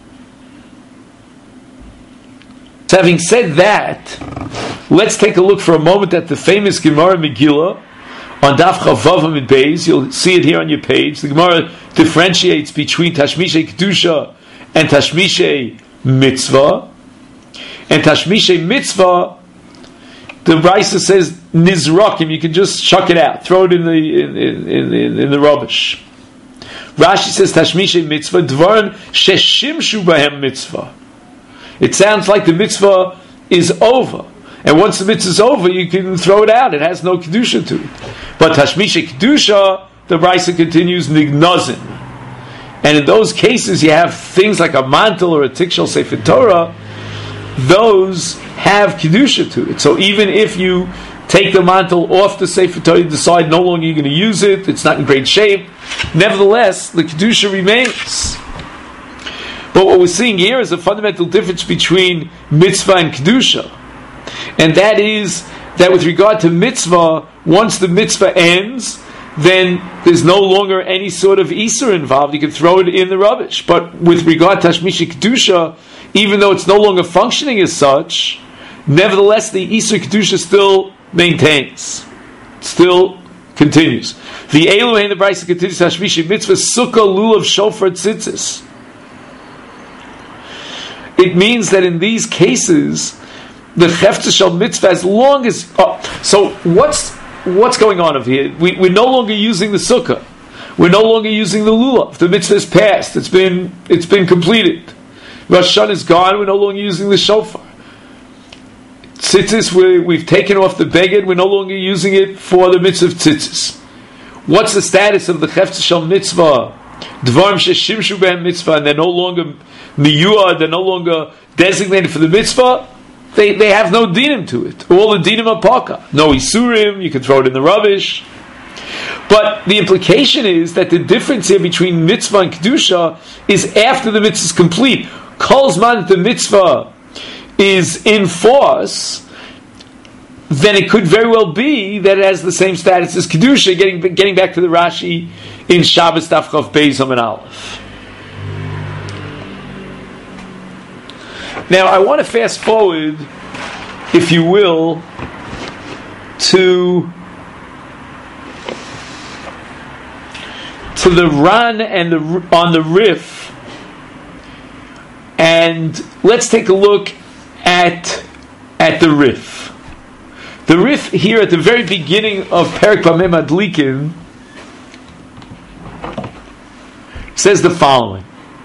So having said that, let's take a look for a moment at the famous Gemara Megillah on Daf Chavav Amid Beis. You'll see it here on your page. The Gemara differentiates between Tashmishay Kedusha and Tashmishay Mitzvah. And Tashmishay Mitzvah, the Brisa says Nizrakim, you can just chuck it out, throw it in the in, in, in, in the rubbish. Rashi says Tashmishay Mitzvah Dvarim Sheshimshu Bahem Mitzvah. It sounds like the mitzvah is over. And once the mitzvah is over, you can throw it out. It has no Kedusha to it. But Tashmisha Kedusha, the Brisa continues, Nignozin. And in those cases, you have things like a mantle or a tikshel Sefer Torah, those have Kedusha to it. So even if you take the mantle off the Sefer Torah, you decide no longer you're going to use it, it's not in great shape, nevertheless, the Kedusha remains. But what we're seeing here is a fundamental difference between mitzvah and kedusha, and that is that with regard to mitzvah, once the mitzvah ends, then there's no longer any sort of isur involved. You can throw it in the rubbish. But with regard to tashmisha kedusha, even though it's no longer functioning as such, nevertheless the isur kedusha still maintains, still continues. The Elohein the Brisa continues tashmisha mitzvah sukkah lulav shofar tzitzis. It means that in these cases, the Chefetz Shel Mitzvah, as long as... Oh, so what's what's going on over here? We, we're no longer using the sukkah. We're no longer using the lulav. The mitzvah is passed. It's been it's been completed. Rosh Hashanah is gone. We're no longer using the shofar. Tzitzis, we, we've taken off the beged. We're no longer using it for the mitzvah of tzitzis. What's the status of the Chefetz Shel Mitzvah? Dvarim sheshimshu behem mitzvah, and they're no longer miyuah, they're no longer designated for the mitzvah. They they have no dinim to it. All the dinim are paka. No isurim, you can throw it in the rubbish. But the implication is that the difference here between mitzvah and kedusha is after the mitzvah is complete. Kol zman that the mitzvah is in force, then it could very well be that it has the same status as kedusha. Getting getting back to the Rashi in Shabbos Daf Chav Beis Amud Aleph. Now I want to fast forward, if you will, to to the Ran and the on the Rif, and let's take a look at at the Rif. The Rif here at the very beginning of Perek Bameh Madlikin says the following.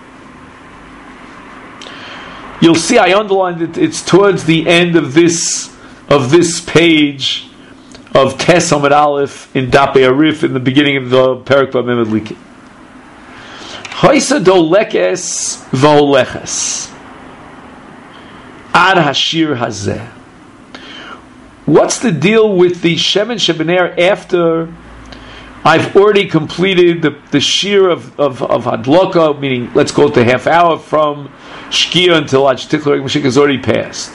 You'll see I underlined it. It's towards the end of this of this page of Tes Amud Aleph in Dapei Arif in the beginning of the Perek Bameh Madlikin. Hoisa dolekes v'oleches ad hashir hazeh. What's the deal with the Shemen Shebener after I've already completed the, the shir of, of, of Hadloka, meaning let's call it the half hour from Shkia until Ad Shtikla Mashik has already passed.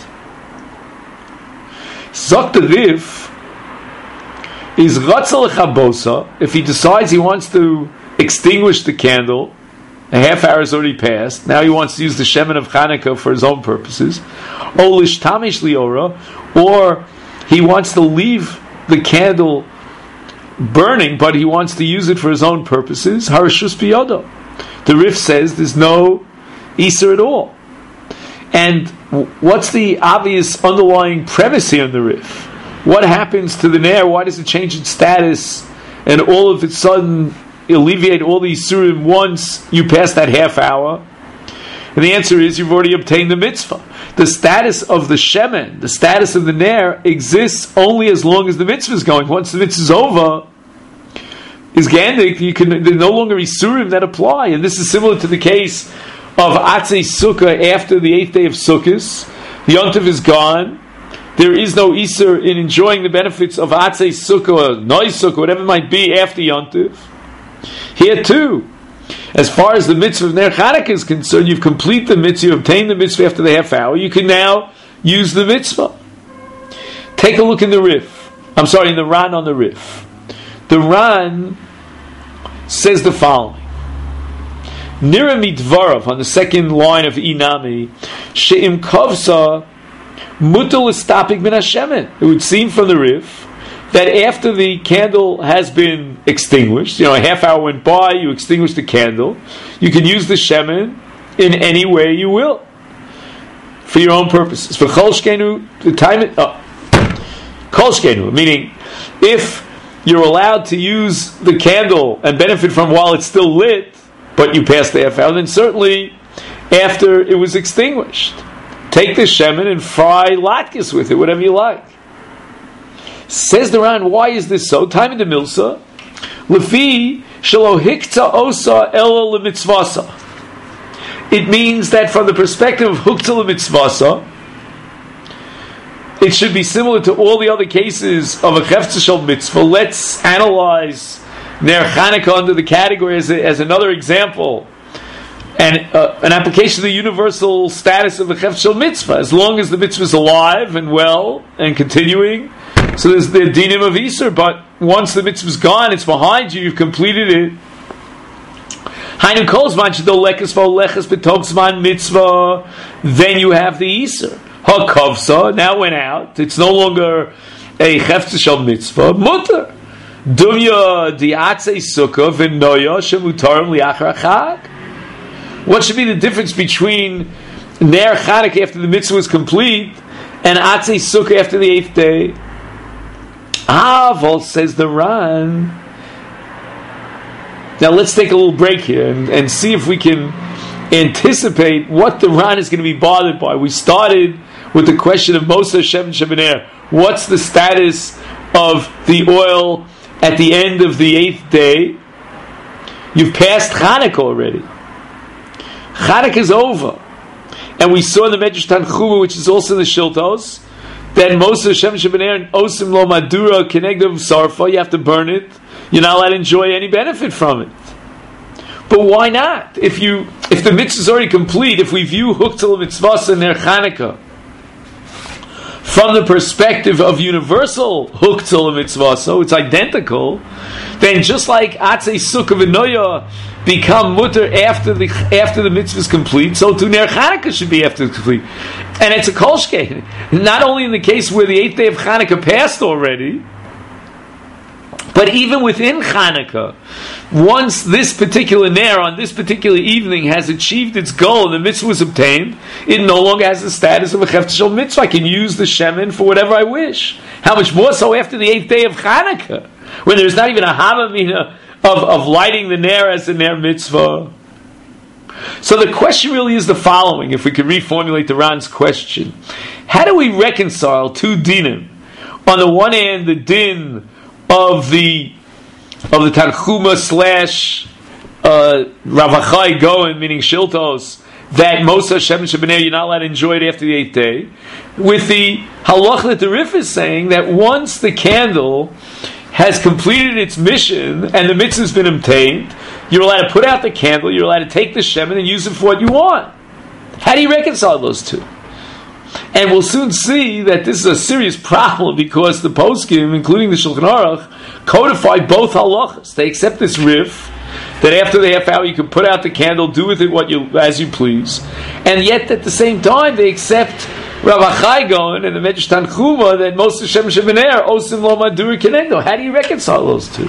Zok the Rif is Ratzal Chabosa. If he decides he wants to extinguish the candle, a half hour has already passed. Now he wants to use the Shemen of Chanukah for his own purposes. O Lishtamish Liora, or he wants to leave the candle burning, but he wants to use it for his own purposes. Harashus biyodo. The Rif says there's no Isser at all. And what's the obvious underlying premise here in the Rif? What happens to the Nair? Why does it change its status? And all of a sudden, alleviate all the Yisurim once you pass that half hour? And the answer is you've already obtained the mitzvah. The status of the shemen, the status of the ner, exists only as long as the mitzvah is going. Once the mitzvah is over, is gandik, you can there are no longer Yisurim that apply. And this is similar to the case of Atzei Sukkah after the eighth day of Sukkot. The Yontif is gone. There is no Isur in enjoying the benefits of Atzei Sukkah or Noi Sukkah, whatever it might be after Yontif. Here too, as far as the mitzvah of Ner Chanukah is concerned, you've completed the mitzvah, you've obtained the mitzvah after the half hour, you can now use the mitzvah. Take a look in the Rif. I'm sorry, in the Ran on the Rif. The Ran says the following. Nira mitvarav, on the second line of Inami, she'im kavsa mutal istapik min hashemen. It would seem from the Rif that after the candle has been extinguished, you know, a half hour went by, you extinguish the candle, you can use the shemen in any way you will, for your own purposes. For chol shkenu, the time it, oh, kol shkenu, meaning if you're allowed to use the candle and benefit from while it's still lit, but you passed the half hour, then certainly after it was extinguished. Take the shemen and fry latkes with it, whatever you like. Says the Ran, why is this so? Time in the Milsa. Lefi shelo hikta osa ela lemitzvasa. It means that from the perspective of hukta lemitzvasa, it should be similar to all the other cases of a chefetza shel mitzvah. Let's analyze Ner Chanukah under the category as, a, as another example, and uh, an application of the universal status of the chefetza shel mitzvah. As long as the mitzvah is alive and well and continuing, so there's the dinim of Isur, but once the mitzvah is gone, it's behind you, you've completed it. Hainu kol zman shelo lekas v'oleches b'tov zman mitzvah, then you have the Isur. Ha-kavsa, now went out, it's no longer a chefetza shel mitzvah, mutter. Dumya di'atzei sukkah v'noya shemutarim li'achar chag. What should be the difference between Ner Chanukah after the mitzvah was complete and Atzei Sukkah after the eighth day? Aval, says the Ran. Now let's take a little break here and, and see if we can anticipate what the Ran is going to be bothered by. We started with the question of Moser Shemen Shebener. What's the status of the oil at the end of the eighth day? You've passed Chanukah already. Chanukah is over. And we saw in the Medrash Tanchuma, which is also in the Shiltos, that Moser Shemen Shebener and Osim Lo Madura Kenegdav Sarfa, you have to burn it. You're not allowed to enjoy any benefit from it. But why not? If you, if the mitzvah is already complete, if we view Huktzal Mitzvahs and Ner Chanukah from the perspective of universal Huktzal Mitzvah, so it's identical, then just like Atzei Sukkah v'Noya become mutter after the after the mitzvah is complete, so too Ner Chanukah should be after it's complete. And it's a kol shkein. Not only in the case where the eighth day of Chanukah passed already, but even within Chanukah, once this particular ner on this particular evening has achieved its goal and the mitzvah was obtained, it no longer has the status of a chefetza shel mitzvah. I can use the shemen for whatever I wish. How much more so after the eighth day of Chanukah, when there's not even a havamina of, of lighting the ner as a ner mitzvah. So the question really is the following, if we could reformulate the Ran's question. How do we reconcile two dinim? On the one hand, the din of the of the Tanchuma slash uh, Ravachai Goen, meaning Shiltos, that Moser Shemen Shebener, you're not allowed to enjoy it after the eighth day, with the halach that the Rif is saying that once the candle has completed its mission and the mitzvah has been obtained, you're allowed to put out the candle, you're allowed to take the shemen and use it for what you want. How do you reconcile those two? And we'll soon see that this is a serious problem because the poskim, including the Shulchan Aruch, codify both halachas. They accept this Rif that after the half hour you can put out the candle, do with it what you as you please, and yet at the same time they accept Rav Achai Goen and the Medrash Tanchuma that Moser Shemen Shebener Osim Lo Madura Kenegdo. How do you reconcile those two?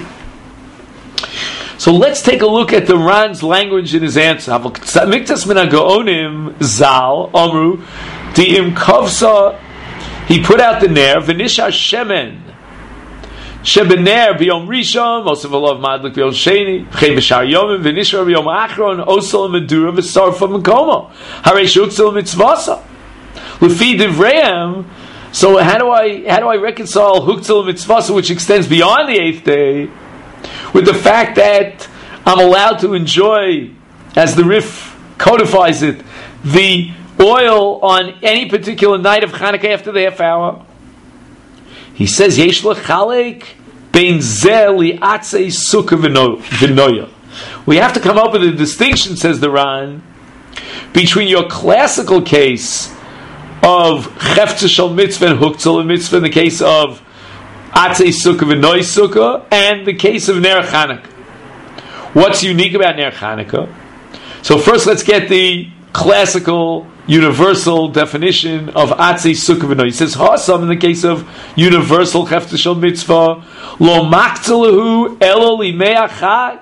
So let's take a look at the Ran's language in his answer. Miktas Min HaGaonim Zal Amru Di'im Kavsa. He put out the ner V'nishar Shemen Shebener biyom rishon, Mosav alav madlik biyom sheni, V'chein b'shar yomim, V'nishra biyom achron, Osel medura v'sarfa m'komo, Harei shuktzil mitzvasa. Lefi divreim. So how do I how do I reconcile huktzil mitzvasa, which extends beyond the eighth day, with the fact that I'm allowed to enjoy, as the Rif codifies it, the oil on any particular night of Chanukah after the half hour? He says, Yesh lechalek bein zeh li'atzei sukkah v'noya. We have to come up with a distinction, says the Ran, between your classical case of cheftzah shel mitzvah and huktzah mitzvah in the case of atzei sukkah v'noy sukkah and the case of ner Chanukah. What's unique about ner Chanukah? So first let's get the classical, universal definition of atzei sukkah v'noy. He says, Hasam, in the case of universal cheftzah shel mitzvah, lo maktzah elo limei achag.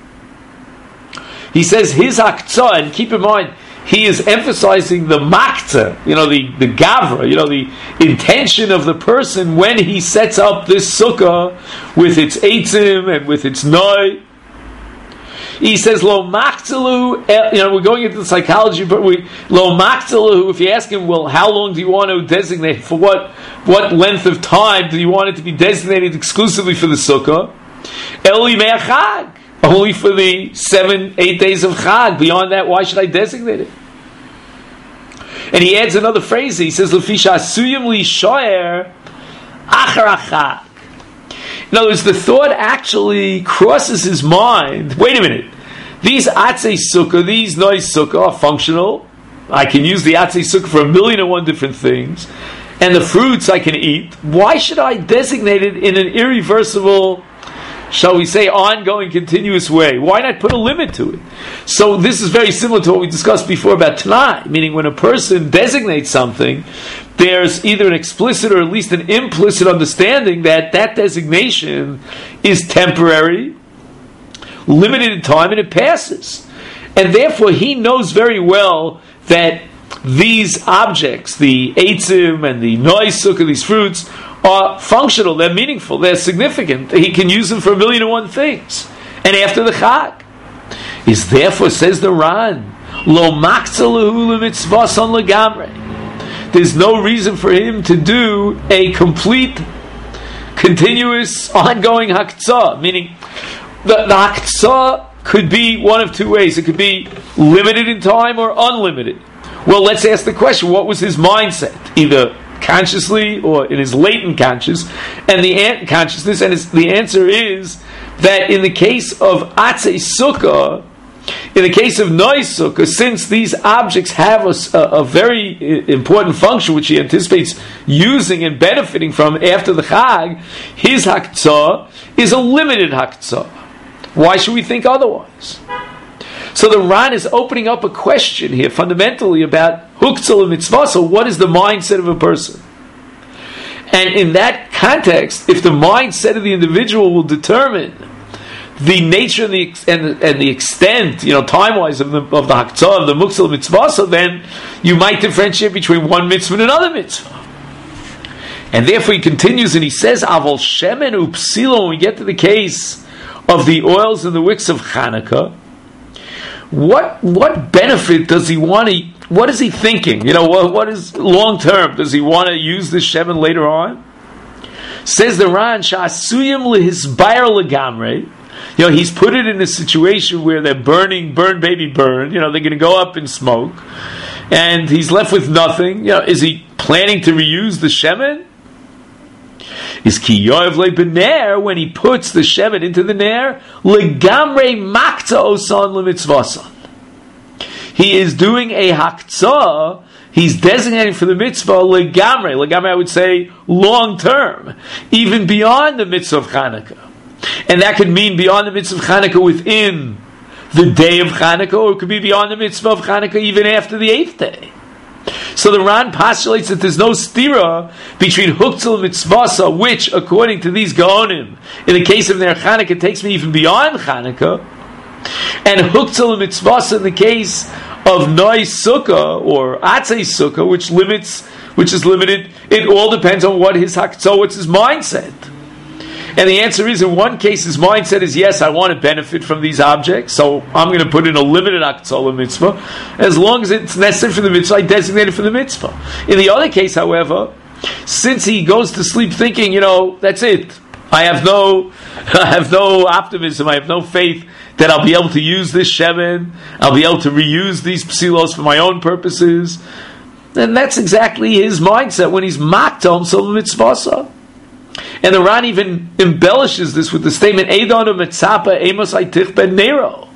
He says his haktzah, and keep in mind, he is emphasizing the makta, you know, the, the gavra, you know, the intention of the person when he sets up this sukkah with its eitzim and with its noi. He says, lo maktalu, you know, we're going into the psychology, but we, lo maktalu, if you ask him, well, how long do you want to designate, for what, what length of time do you want it to be designated exclusively for the sukkah? Eli me'achag. Only for the seven, eight days of Chag. Beyond that, why should I designate it? And he adds another phrase. He says, "Lefisha asuyim li shoyer achar achag." In other words, the thought actually crosses his mind. Wait a minute. These atzei sukkah, these noise sukkah are functional. I can use the atzei sukkah for a million and one different things. And the fruits I can eat. Why should I designate it in an irreversible, shall we say, ongoing, continuous way? Why not put a limit to it? So this is very similar to what we discussed before about Tanai, meaning when a person designates something, there's either an explicit or at least an implicit understanding that that designation is temporary, limited in time, and it passes. And therefore he knows very well that these objects, the eitzim and the noise sukkah, these fruits, are functional, they're meaningful, they're significant. He can use them for a million and one things. And after the Chag is therefore, says the Ran, lo makzalahu mitzvason legamre. There's no reason for him to do a complete, continuous, ongoing haktzah. Meaning, the, the haktzah could be one of two ways. It could be limited in time or unlimited. Well, let's ask the question, what was his mindset? Either consciously or in his latent conscious and the an- consciousness, and his, the answer is that in the case of atzei sukkah, in the case of nois sukkah, since these objects have a, a, a very important function which he anticipates using and benefiting from after the Chag, his haktzah is a limited haktzah. Why should we think otherwise? So the Ran is opening up a question here fundamentally about huktzah and mitzvah. So what is the mindset of a person? And in that context, if the mindset of the individual will determine the nature and the and the, and the extent, you know, time-wise of the of the haktzah, of the muktzah mitzvah, so then you might differentiate between one mitzvah and another mitzvah. And therefore he continues and he says, Aval shemen upsilo, when we get to the case of the oils and the wicks of Chanukah, What what benefit does he want to? What is he thinking? You know, what, what is long term? Does he want to use this shemen later on? Says the Ran, "Sha'asuyim lehisbayr legamre." You know, he's put it in a situation where they're burning, burn, baby, burn. You know, they're going to go up in smoke, and he's left with nothing. You know, is he planning to reuse the shemen? Is ki yoev lebener, when he puts the shemen into the ner, legamre makta osan lemitzvasan. He is doing a haktzah. He's designating for the mitzvah legamre. Legamre, I would say, long term, even beyond the mitzvah of Chanukah, and that could mean beyond the mitzvah of Chanukah within the day of Chanukah, or it could be beyond the mitzvah of Chanukah even after the eighth day. So the Ran postulates that there's no stira between huktzah and mitzvasa, which, according to these Gaonim, in the case of Ner Chanukah, takes me even beyond Chanukah, and huktzah and mitzvasa in the case of Noi Sukkah or Atzei Sukkah, which limits, which is limited. It all depends on what his haktzah, what's his mindset. And the answer is, in one case, his mindset is, yes, I want to benefit from these objects, so I'm going to put in a limited Aktsala mitzvah. As long as it's necessary for the mitzvah, I designate it for the mitzvah. In the other case, however, since he goes to sleep thinking, you know, that's it. I have no, I have no optimism. I have no faith that I'll be able to use this shemen. I'll be able to reuse these psilos for my own purposes. And that's exactly his mindset when he's maktam some mitzvah. And the Ran even embellishes this with the statement, Eidon Metzapa Amos Aitich Ben Nero.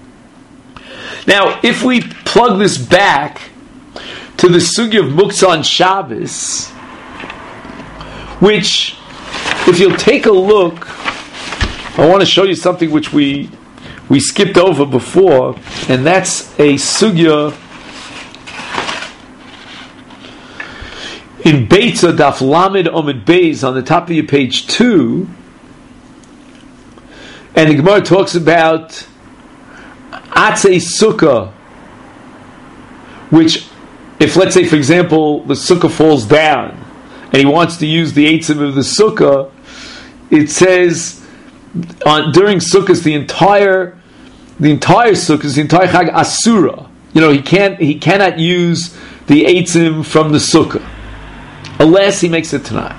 Now, if we plug this back to the sugya of Muktzah on Shabbos, which, if you'll take a look, I want to show you something which we we skipped over before, and that's a sugya in Beitza Daf Lamed Omid Beis on the top of your page two, and the Gemara talks about Atzei Sukkah, which, if let's say, for example, the sukkah falls down and he wants to use the eitzim of the sukkah, it says on, during sukkahs the entire the entire sukkahs, the entire chag asura. You know, he can't he cannot use the eitzim from the sukkah unless he makes it tonight.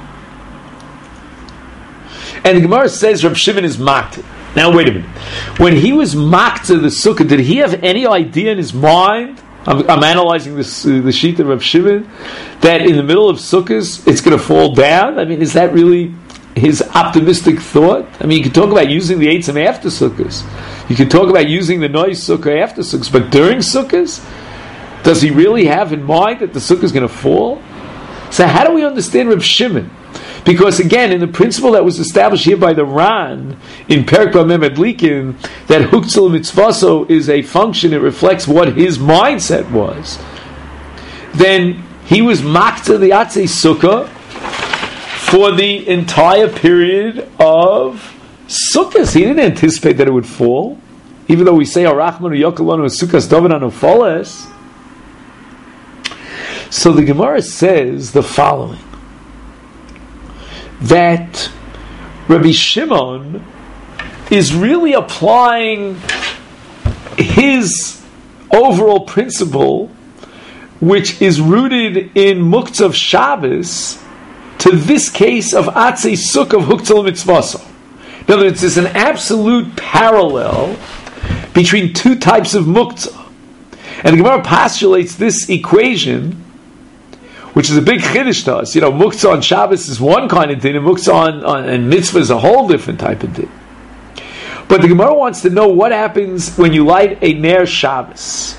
And the Gemara says Reb Shimon is makta. Now wait a minute. When he was makta the sukkah, did he have any idea in his mind? I'm, I'm analyzing this, uh, the sheet of Reb Shimon, that in the middle of sukkahs it's going to fall down. I mean, is that really his optimistic thought? I mean, you could talk about using the eitzim after sukkahs. You could talk about using the noise sukkah after sukkahs, but during sukkahs, does he really have in mind that the sukkah is going to fall? So how do we understand Reb Shimon? Because again, in the principle that was established here by the Ran in Perek Bameh Medlikin, that Huktzal Mitzvaso is a function, it reflects what his mindset was, then he was makta the Atzei Sukkah for the entire period of Sukkahs. He didn't anticipate that it would fall, even though we say Arachmanu Yokalanu Sukkahs Davinanu Foles. So the Gemara says the following, that Rabbi Shimon is really applying his overall principle, which is rooted in Muktzah of Shabbos, to this case of Atzei Sukkah of Huktzal Mitzvasa. In other words, there's an absolute parallel between two types of Muktzah. And the Gemara postulates this equation, which is a big chiddush to us. You know, Muktzah on Shabbos is one kind of din, and Muktzah on, on and Mitzvah is a whole different type of din. But the Gemara wants to know what happens when you light a Ner Shabbos.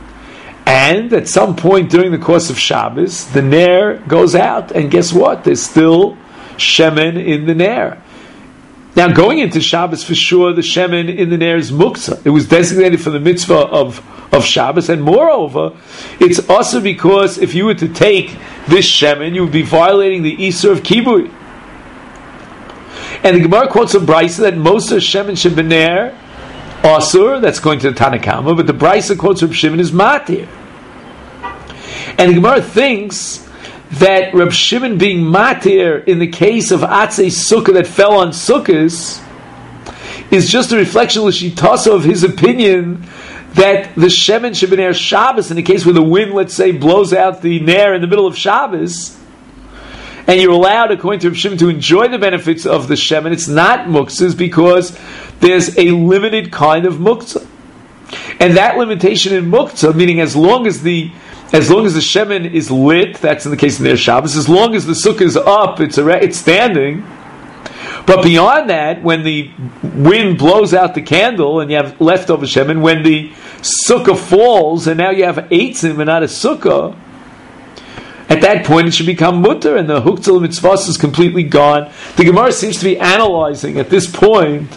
And at some point during the course of Shabbos, the Ner goes out, and guess what? There's still Shemen in the Ner. Now, going into Shabbos, for sure, the Shemen in the Ner is Muktzah. It was designated for the mitzvah of of Shabbos, and moreover, it's also because if you were to take this shemen, you would be violating the Isur of Kibui. And the Gemara quotes a Brisa that most of shemen shebener Asur, that's going to the Tanakama, but the Brisa quotes Reb Shimon is Matir. And the Gemara thinks that Reb Shimon being Matir in the case of Atzei Sukkah that fell on Sukkahs is just a reflection l'shitasa of his opinion that the Shemen Shebener Shabbos, in the case where the wind, let's say, blows out the Ner in the middle of Shabbos, and you're allowed, according to Reb Shimon, to enjoy the benefits of the Shemen, it's not Muktzahs because there's a limited kind of Muktzah. And that limitation in Muktzah, meaning as long as the as long as the Shemen is lit, that's in the case of Ner Shabbos, as long as the Sukkah is up, it's, a, it's standing. But beyond that, when the wind blows out the candle and you have leftover shemen, when the sukkah falls and now you have eitzim and not a sukkah, at that point it should become mutter and the huktzal mitzvahs is completely gone. The Gemara seems to be analyzing at this point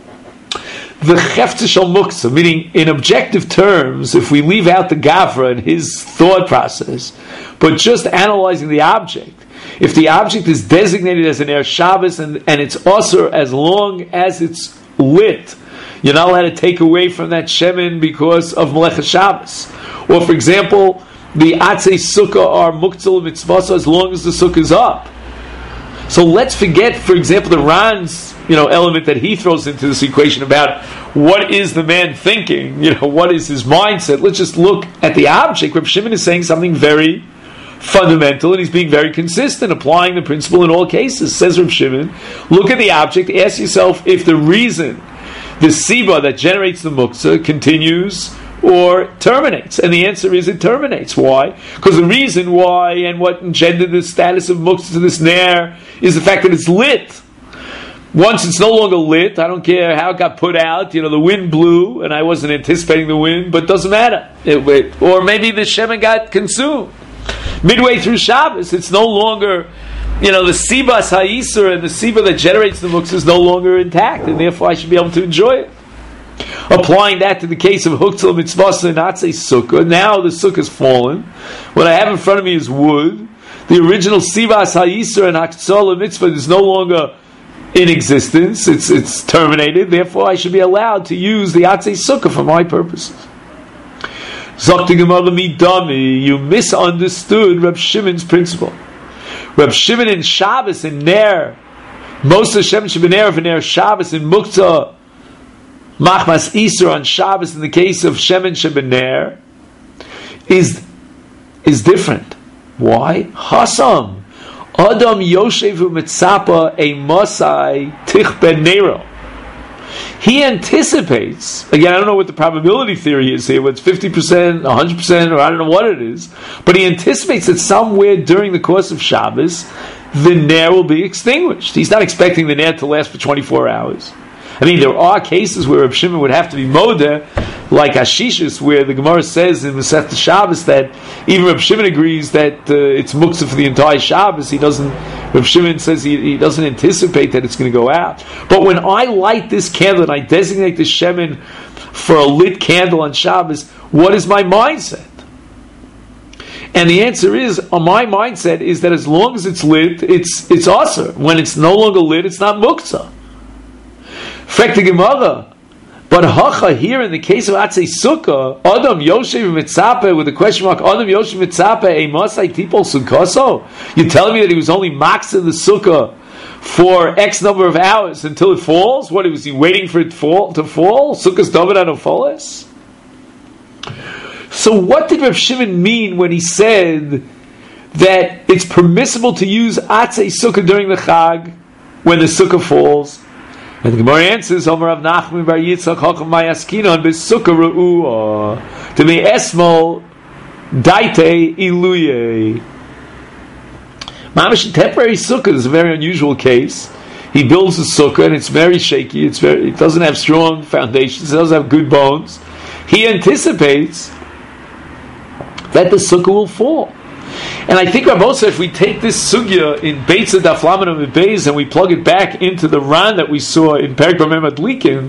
the chefta shel muktzah, meaning in objective terms, if we leave out the gavra and his thought process, but just analyzing the object, if the object is designated as an Erev Shabbos and, and it's also as long as it's lit, you're not allowed to take away from that shemen because of Melech Shabbos. Or, for example, the Atzei Sukkah are Muktzah Mitzvah as long as the Sukkah is up. So let's forget, for example, the Ran's, you know, element that he throws into this equation about what is the man thinking, you know, what is his mindset. Let's just look at the object. Reb Shimon is saying something very fundamental, and he's being very consistent, applying the principle in all cases. Says Reb Shimon, look at the object, ask yourself if the reason, the siba that generates the muktzah, continues or terminates. And the answer is it terminates. Why? Because the reason why and what engendered the status of muktzah to this ner is the fact that it's lit. Once it's no longer lit, I don't care how it got put out, you know, the wind blew and I wasn't anticipating the wind, but it doesn't matter. It, it, or maybe the shemen got consumed. Midway through Shabbos, it's no longer, you know, the sibas ha'isur and the siba that generates the muktzah is no longer intact, and therefore I should be able to enjoy it. Applying that to the case of huktzah mitzvah and not say sukkah, now the sukkah has fallen. What I have in front of me is wood. The original sibas ha'isur and huktzah mitzvah is no longer in existence. It's it's terminated. Therefore, I should be allowed to use the atzei sukkah for my purposes. Zokti Gemara midami, you misunderstood Reb Shimon's principle. Reb Shimon in Shabbos in Ner, most of Shemen Shebener of Ner Shabbos in Muktzah, Machmas Isur on Shabbos in the case of Shemen Shebener is is different. Why? Hasam Adam Yoshev Mitzapa a Mosai Tich Ben Nero. He anticipates, again, I don't know what the probability theory is here, whether it's fifty percent, one hundred percent, or I don't know what it is, but he anticipates that somewhere during the course of Shabbos, the Ner will be extinguished. He's not expecting the Ner to last for twenty-four hours. I mean, there are cases where Reb Shimon would have to be modeh, like Hashishus, where the Gemara says in Masechta Shabbos that even Reb Shimon agrees that uh, it's muktzah for the entire Shabbos. He doesn't. Reb Shimon says he, he doesn't anticipate that it's going to go out. But when I light this candle and I designate the shemen for a lit candle on Shabbos, what is my mindset? And the answer is, uh, my mindset is that as long as it's lit, it's it's asur. When it's no longer lit, it's not muktzah. Frek the Gemara. But hacha here in the case of Atzei Sukkah, Adam Yoshev Mitzape with the question mark, Adam Yoshev Mitzape a Masai Tipol Sukkoso. You're telling me that he was only maxed in the Sukkah for X number of hours until it falls? What was he waiting for it fall, to fall? Sukkah's David Anofolis? So what did Reb Shimon mean when he said that it's permissible to use Atzei Sukkah during the Chag when the Sukkah falls? And the Gemara answers, Omer Rav Nachman bar Yitzchak Chacham Mayaskinon b'Sukkah Re'uah to be Esmol Daite Iluye. Mamish temporary sukkah is a very unusual case. He builds a sukkah and it's very shaky. It's very. It doesn't have strong foundations. It doesn't have good bones. He anticipates that the sukkah will fall. And I think, Rabbi, if we take this sugya in Beitza Daf Lamed Amud Beis and we plug it back into the Ran that we saw in Perek Bameh Madlikin,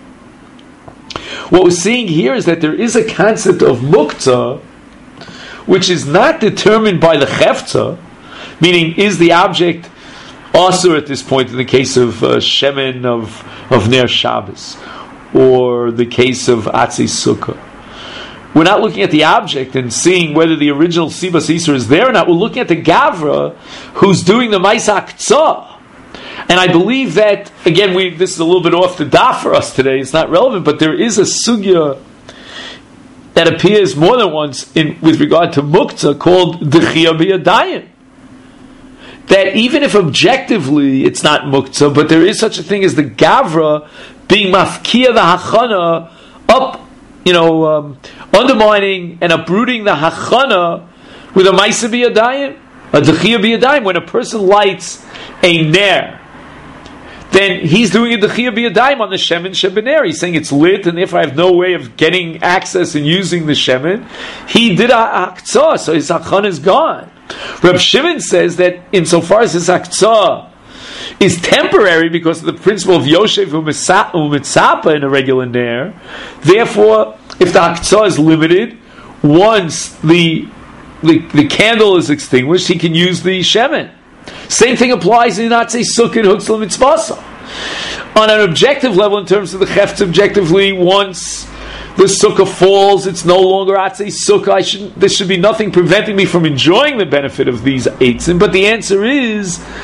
what we're seeing here is that there is a concept of muktzah which is not determined by the cheftzah, meaning is the object asur at this point in the case of uh, shemen of, of Ner Shabbos or the case of Atzei Sukkah. We're not looking at the object and seeing whether the original Sibas Isur is there or not. We're looking at the Gavra who's doing the Maisa K'tzah. And I believe that, again, we this is a little bit off the daf for us today. It's not relevant, but there is a sugya that appears more than once in with regard to Muktzah called Dechiyah B'Yadayim. That even if objectively it's not Muktzah, but there is such a thing as the Gavra being Mafkiyah the Hachana up, you know, um, undermining and uprooting the hachana with a ma'isa b'yadayim, a dechiyah b'yadayim. When a person lights a ner, then he's doing a dechiyah b'yadayim on the shemen shebener. He's saying it's lit, and therefore I have no way of getting access and using the shemen. He did a aktzah, so his hachana is gone. Reb Shimon says that insofar as his aktzah is temporary because of the principle of Yoshev u'mitzapa in a regular ner, therefore, if the Haktzah is limited, once the, the the candle is extinguished, he can use the shemen. Same thing applies in Atzei Sukkah and Huktzah Mitzvah. On an objective level, in terms of the Chefetz, objectively, once the Sukkah falls, it's no longer Atzei Sukkah. I should, there should be nothing preventing me from enjoying the benefit of these eitzim. But the answer is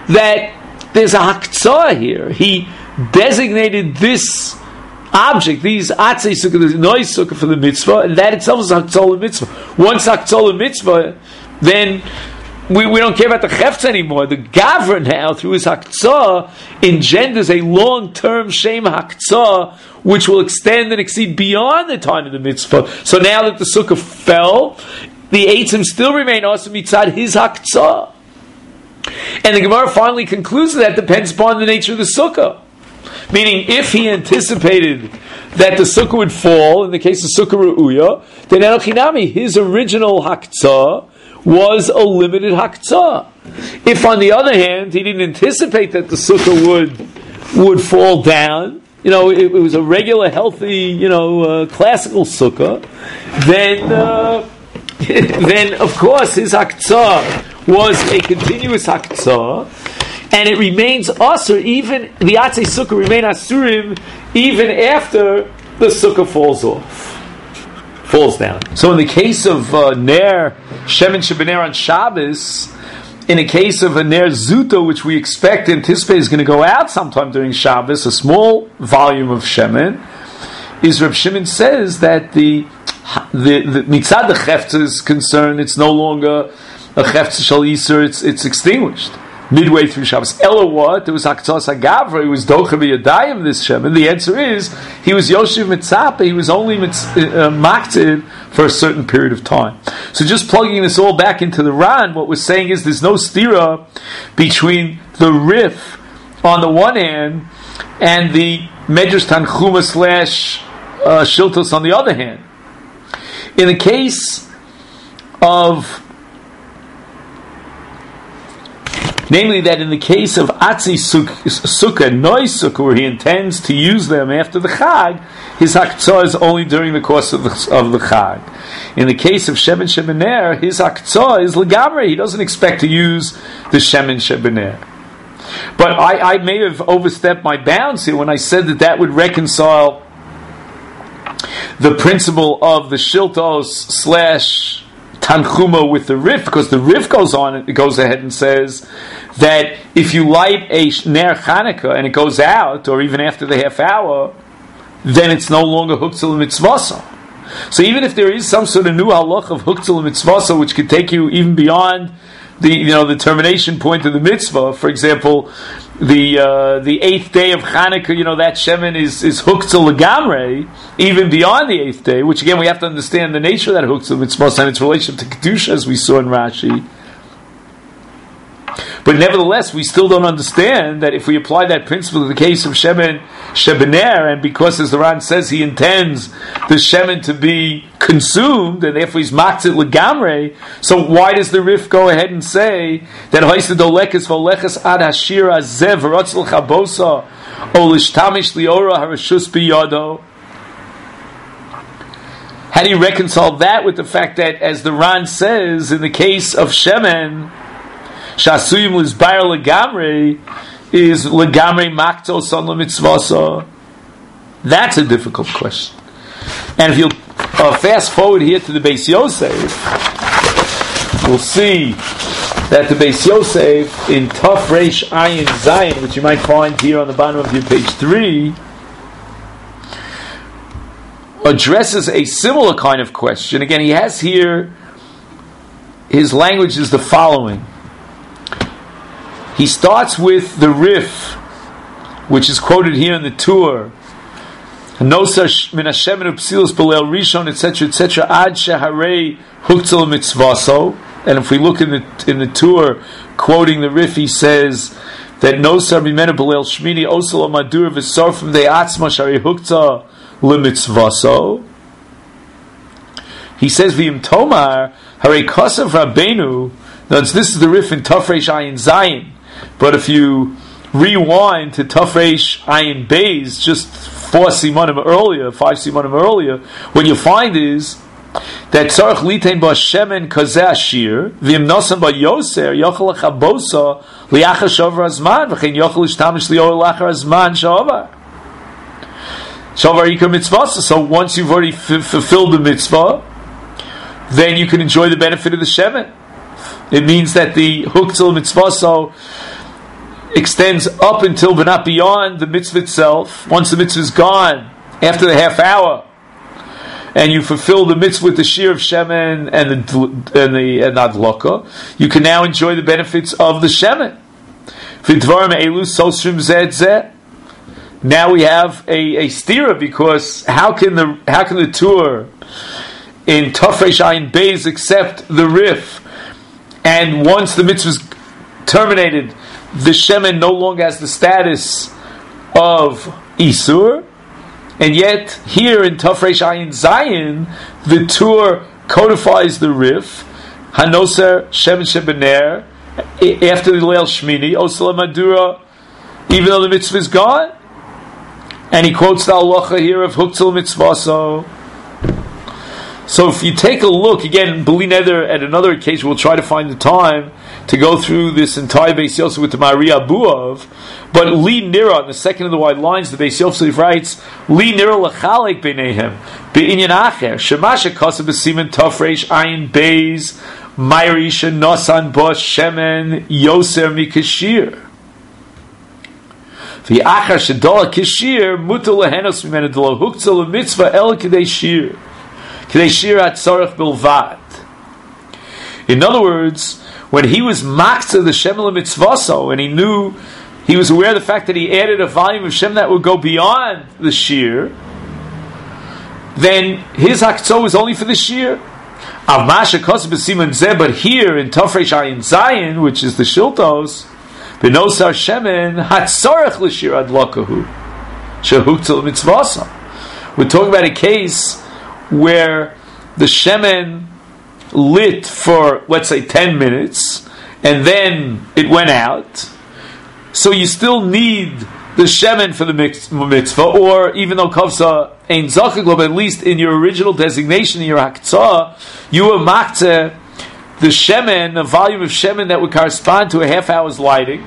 that there's a haktzah here. He designated this object, these atzei sukkah, the noise sukkah for the mitzvah, and that itself is haktzah mitzvah. Once haktzah mitzvah, then we, we don't care about the chefts anymore. The gavra now, through his haktzah, engenders a long-term shem haktzah, which will extend and exceed beyond the time of the mitzvah. So now that the sukkah fell, the eitzim still remain also mitzad his haktzah. And the Gemara finally concludes that depends upon the nature of the sukkah. Meaning, if he anticipated that the sukkah would fall, in the case of sukkah re'uya, then Elochinami, his original haktzah was a limited haktzah. If, on the other hand, he didn't anticipate that the sukkah would would fall down, you know, it, it was a regular, healthy, you know, uh, classical sukkah, then, uh, then of course, his haktzah was a continuous haktzah, and it remains asur, even the atzei sukkah remain asurim even after the sukkah falls off, falls down. So in the case of uh, ner shemen shebener on Shabbos, in a case of a ner zuto, which we expect, anticipate is going to go out sometime during Shabbos, a small volume of shemen, is Reb Shimon says that the the, the mitzad the chefetz is concerned, it's no longer a chefetz shal yisur, it's it's extinguished midway through Shabbos. Ella what? There was Haktzos HaGavra, he was Docha B'Yadayim, this Shem. And the answer is, he was Yoshev Mitzapeh, he was only mitz, uh, Maktzid for a certain period of time. So just plugging this all back into the Ran, what we're saying is there's no stira between the Rif on the one hand and the Medrash Tanchuma slash uh, Shiltos on the other hand. In the case of namely, that in the case of Atzi Sukkah, Noi Sukkah, where he intends to use them after the Chag, his Haktzah is only during the course of the, of the Chag. In the case of Shemen Shebener, his Haktzah is Legamre. He doesn't expect to use the Shemen Shebener. But I, I may have overstepped my bounds here when I said that that would reconcile the principle of the Shiltos slash Tanchuma with the Rif, because the Rif goes on, it goes ahead and says that if you light a Ner Chanukah and it goes out, or even after the half hour, then it's no longer Huktzah Mitzvasa. So even if there is some sort of new halach of Huktzah Mitzvasa, which could take you even beyond the you know the termination point of the mitzvah, for example, the uh, the eighth day of Chanukah, you know that shemen is is Huktzah Legamre, even beyond the eighth day, which again we have to understand the nature of that Huktzah Mitzvah and its relationship to Kedusha, as we saw in Rashi. But nevertheless, we still don't understand that if we apply that principle to the case of Shemen Shebener, and because, as the Ran says, he intends the Shemen to be consumed, and therefore he's Maktzit Legamre, so why does the Rif go ahead and say that Haisa Dolekes Volekes Ad Hashir Azev Ratzl Chabosa O Lishtamish Liora Harashus Biyado? How do you reconcile that with the fact that, as the Ran says, in the case of Shemen, Shasuyim Lizbayr Legamre is Legamre Makto Son Mitzvasa? That's a difficult question. And if you uh, fast forward here to the Beis Yosef, we'll see that the Beis Yosef in Taf Reish Ayin Zayin, which you might find here on the bottom of your page three, addresses a similar kind of question. Again, he has here, his language is the following. He starts with the Rif, which is quoted here in the Tur. Nosar min Hashem and Upsilus Belel Rishon, et cetera, et cetera. Ad sheharei huktzal mitzvaso. And if we look in the in the Tur, quoting the Rif, he says that Nosar mimenu Belel Shmini Osel Madur v'Sarfim de Atzma Shari Huktzal limitzvaso. He says v'im Tomar Harei Kasav Rabbeinu. Now this is the Rif in Taf Reish Ayin Zayin. But if you rewind to Taf Reish Ayin Beis, just four simanim earlier, five simanim earlier, what you find is that tzarich litein ba shemen kazeh ashir v'im nosan ba yoser yochel lechabosa liachar shover azman v'chein yochel ishtamish lior lachar azman shover shover yikar mitzvah. So once you've already f- fulfilled the mitzvah, then you can enjoy the benefit of the shemen. It means that the huktzal mitzvah, so extends up until but not beyond the mitzvah itself. Once the mitzvah is gone, after the half hour, and you fulfill the mitzvah with the shear of shemen and the and the and adlaka, you can now enjoy the benefits of the shemen. Now we have a, a stira, because how can the how can the tour in Tafresh Ayin Beis accept the rif, and once the mitzvah is terminated, the shemen no longer has the status of isur, and yet here in Tafresh Ayin Zayin, the tour codifies the rif, Hanoser Shemen Shebener, after the Leil Shmini, Osala Madura, even though the mitzvah is gone. And he quotes the halacha here of Huktzal Mitzvaso. So if you take a look, again, B'li Neder, at another occasion, we'll try to find the time to go through this entire Beis Yosef with the Maria Abuav. But Li Nira, in the second of the wide lines, the Beis Yosef writes, Li Nira L'chalek B'neihem, B'inyan Acher, Shemasha Kosa B'simen Tafresh Ayin Beis, Mayrisha Nosan Bosh Shemen Yoser Mikashir. V'achar Shedola Kashir, Mutal Lehenos Mimena Dolo Huktzal Mitzvah El Kedei Shir. Kedei Shir At Tzorach Bilvad. In other words, when he was maktzah the Shem Mitzvaso, and he knew, he was aware of the fact that he added a volume of Shem that would go beyond the Shir, then his haktzah was only for the Shir. Avmasha Kos B'Siman Zeh, but here in Tafresh Ayin Zayin, which is the Shiltos, B'Nosar Shemen Hatzorach L'Shir Adlokahu Shehuktzal Mitzvasa. We're talking about a case where the Shemen lit for, let's say, ten minutes, and then it went out. So you still need the shemen for the mitzvah, or even though kavsa ain't zachiglo, but at least in your original designation, in your haktzah, you were maktzeh the shemen, a volume of shemen that would correspond to a half hour's lighting,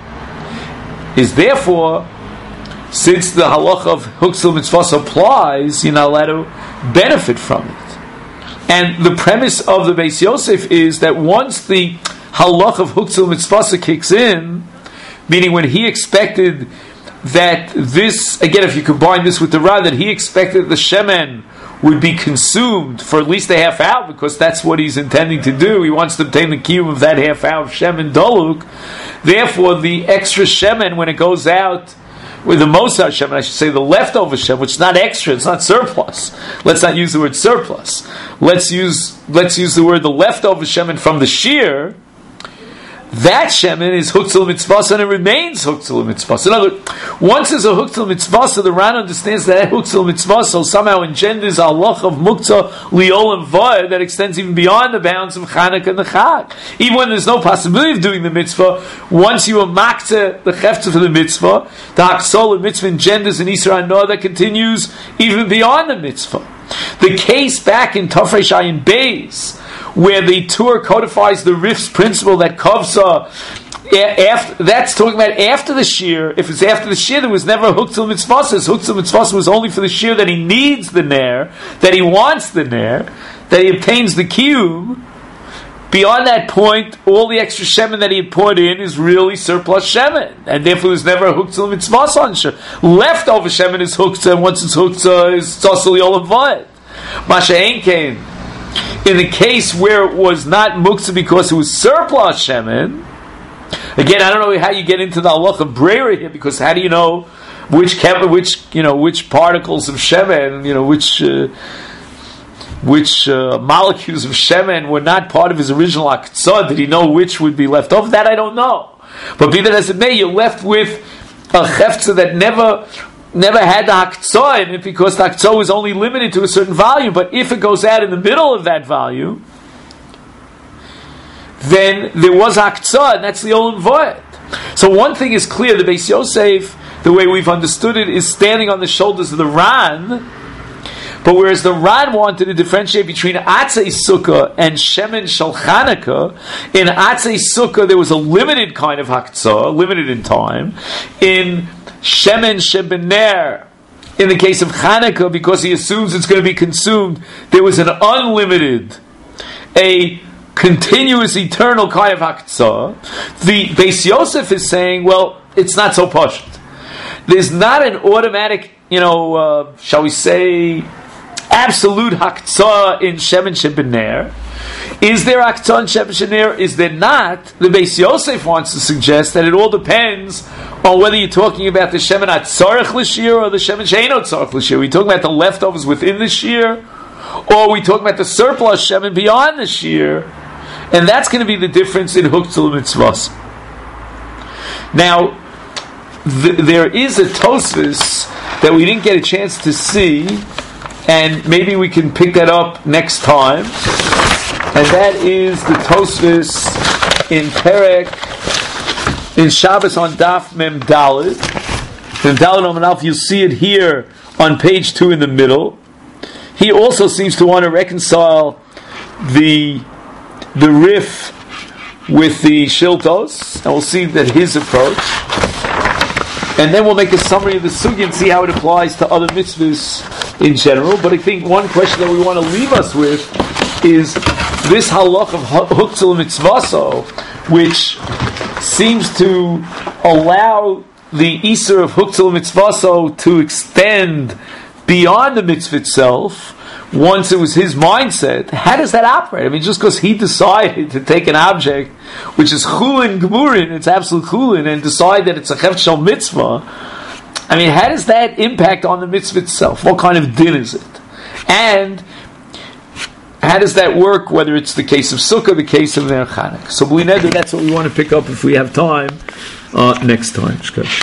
is therefore, since the halacha of huktzal mitzvah applies, you're not allowed to benefit from it. And the premise of the Beis Yosef is that once the halach of huktzal mitzvah kicks in, meaning when he expected that this, again, if you combine this with the Ra, that he expected the shemen would be consumed for at least a half hour, because that's what he's intending to do. He wants to obtain the kiyum of that half hour of shemen doluk. Therefore, the extra shemen, when it goes out, with the Mosar Shemen, I should say the leftover Shemen, which is not extra, it's not surplus. Let's not use the word surplus. Let's use let's use the word the leftover Shemen from the shear. That Shemen is Huktzal Mitzvah, and it remains Huktzal Mitzvah. In other words, once there's a Huktzal Mitzvah, the Ran understands that Huktzal Mitzvah somehow engenders a halach of Muktzah Liol and Vayr that extends even beyond the bounds of Chanukah and the Chag. Even when there's no possibility of doing the mitzvah, once you are maktzeh the Cheftzah for the mitzvah, the Haksol of mitzvah engenders an Yisra Noah that continues even beyond the mitzvah. The case back in Tafresh Ayin Beis, where the Tur codifies the Rif's principle that Kavsa, after, that's talking about after the Shir. If it's after the Shir, there was never Huktzal Mitzvahs. Huktzal Mitzvahs was only for the Shir that he needs the Ner, that he wants the Ner, that he obtains the Kiyum. Beyond that point, all the extra Shemen that he had poured in is really surplus Shemen, and therefore there's never a Huktzal Mitzvahs on Shir. Leftover Shemen is Huktzah, and once it's Huktzah, is Tzasal Yolam Vayet. Masha Einkein, in the case where it was not muktzah because it was surplus shemen, again, I don't know how you get into the halach of breira here, because how do you know which chem- which you know which particles of shemen, you know which uh, which uh, molecules of shemen were not part of his original aktzah? Did he know which would be left over? That I don't know. But be that as it may, you're left with a cheftzah that never. Never had the haktzah in it, because the haktzah was only limited to a certain volume. But if it goes out in the middle of that volume, then there was haktzah, and that's the olam void. So one thing is clear: the Beis Yosef, the way we've understood it, is standing on the shoulders of the Ran. But whereas the Ran wanted to differentiate between Atzei Sukkah and Shemen Shel Chanukah, in Atzei Sukkah there was a limited kind of haktzah, limited in time. In Shemen Shebener, in the case of Chanukah, because he assumes it's going to be consumed, there was an unlimited, a continuous, eternal kind of haktzah. The Beis Yosef is saying, well, it's not so pashut. There's not an automatic, you know, uh, shall we say, absolute haktzah in Shemen Shebener. Is there haktzah in Shemen Shebener? Is there not? The Beis Yosef wants to suggest that it all depends on whether you're talking about the Shemen HaTzarech L'Shir or the Shemen She'eino Tzarech L'Shir. Are we talking about the leftovers within the Shir? Or are we talking about the surplus Shemen beyond the Shir? And that's going to be the difference in Huktzah L'Mitzvos. Now, th- there is a Tosfos that we didn't get a chance to see, and maybe we can pick that up next time. And that is the Tosfos in Perek, in Shabbos on Daf Mem Daled. Mem Daled on Alf, you'll see it here on page two in the middle. He also seems to want to reconcile the the Rif with the Shiltos, and we'll see that his approach. And then we'll make a summary of the Sugi and see how it applies to other mitzvahs in general. But I think one question that we want to leave us with is this halach of Huktzah L'Mitzvaso, which seems to allow the Isur of Huktzah L'Mitzvaso to extend beyond the mitzvah itself. Once it was his mindset, how does that operate? I mean, just because he decided to take an object which is chulin gemurin, it's absolute chulin, and decide that it's a chef shel mitzvah, I mean, how does that impact on the mitzvah itself? What kind of din is it? And how does that work, whether it's the case of Sukkah, the case of Ner Chanukah? So, that's what we want to pick up if we have time uh, next time.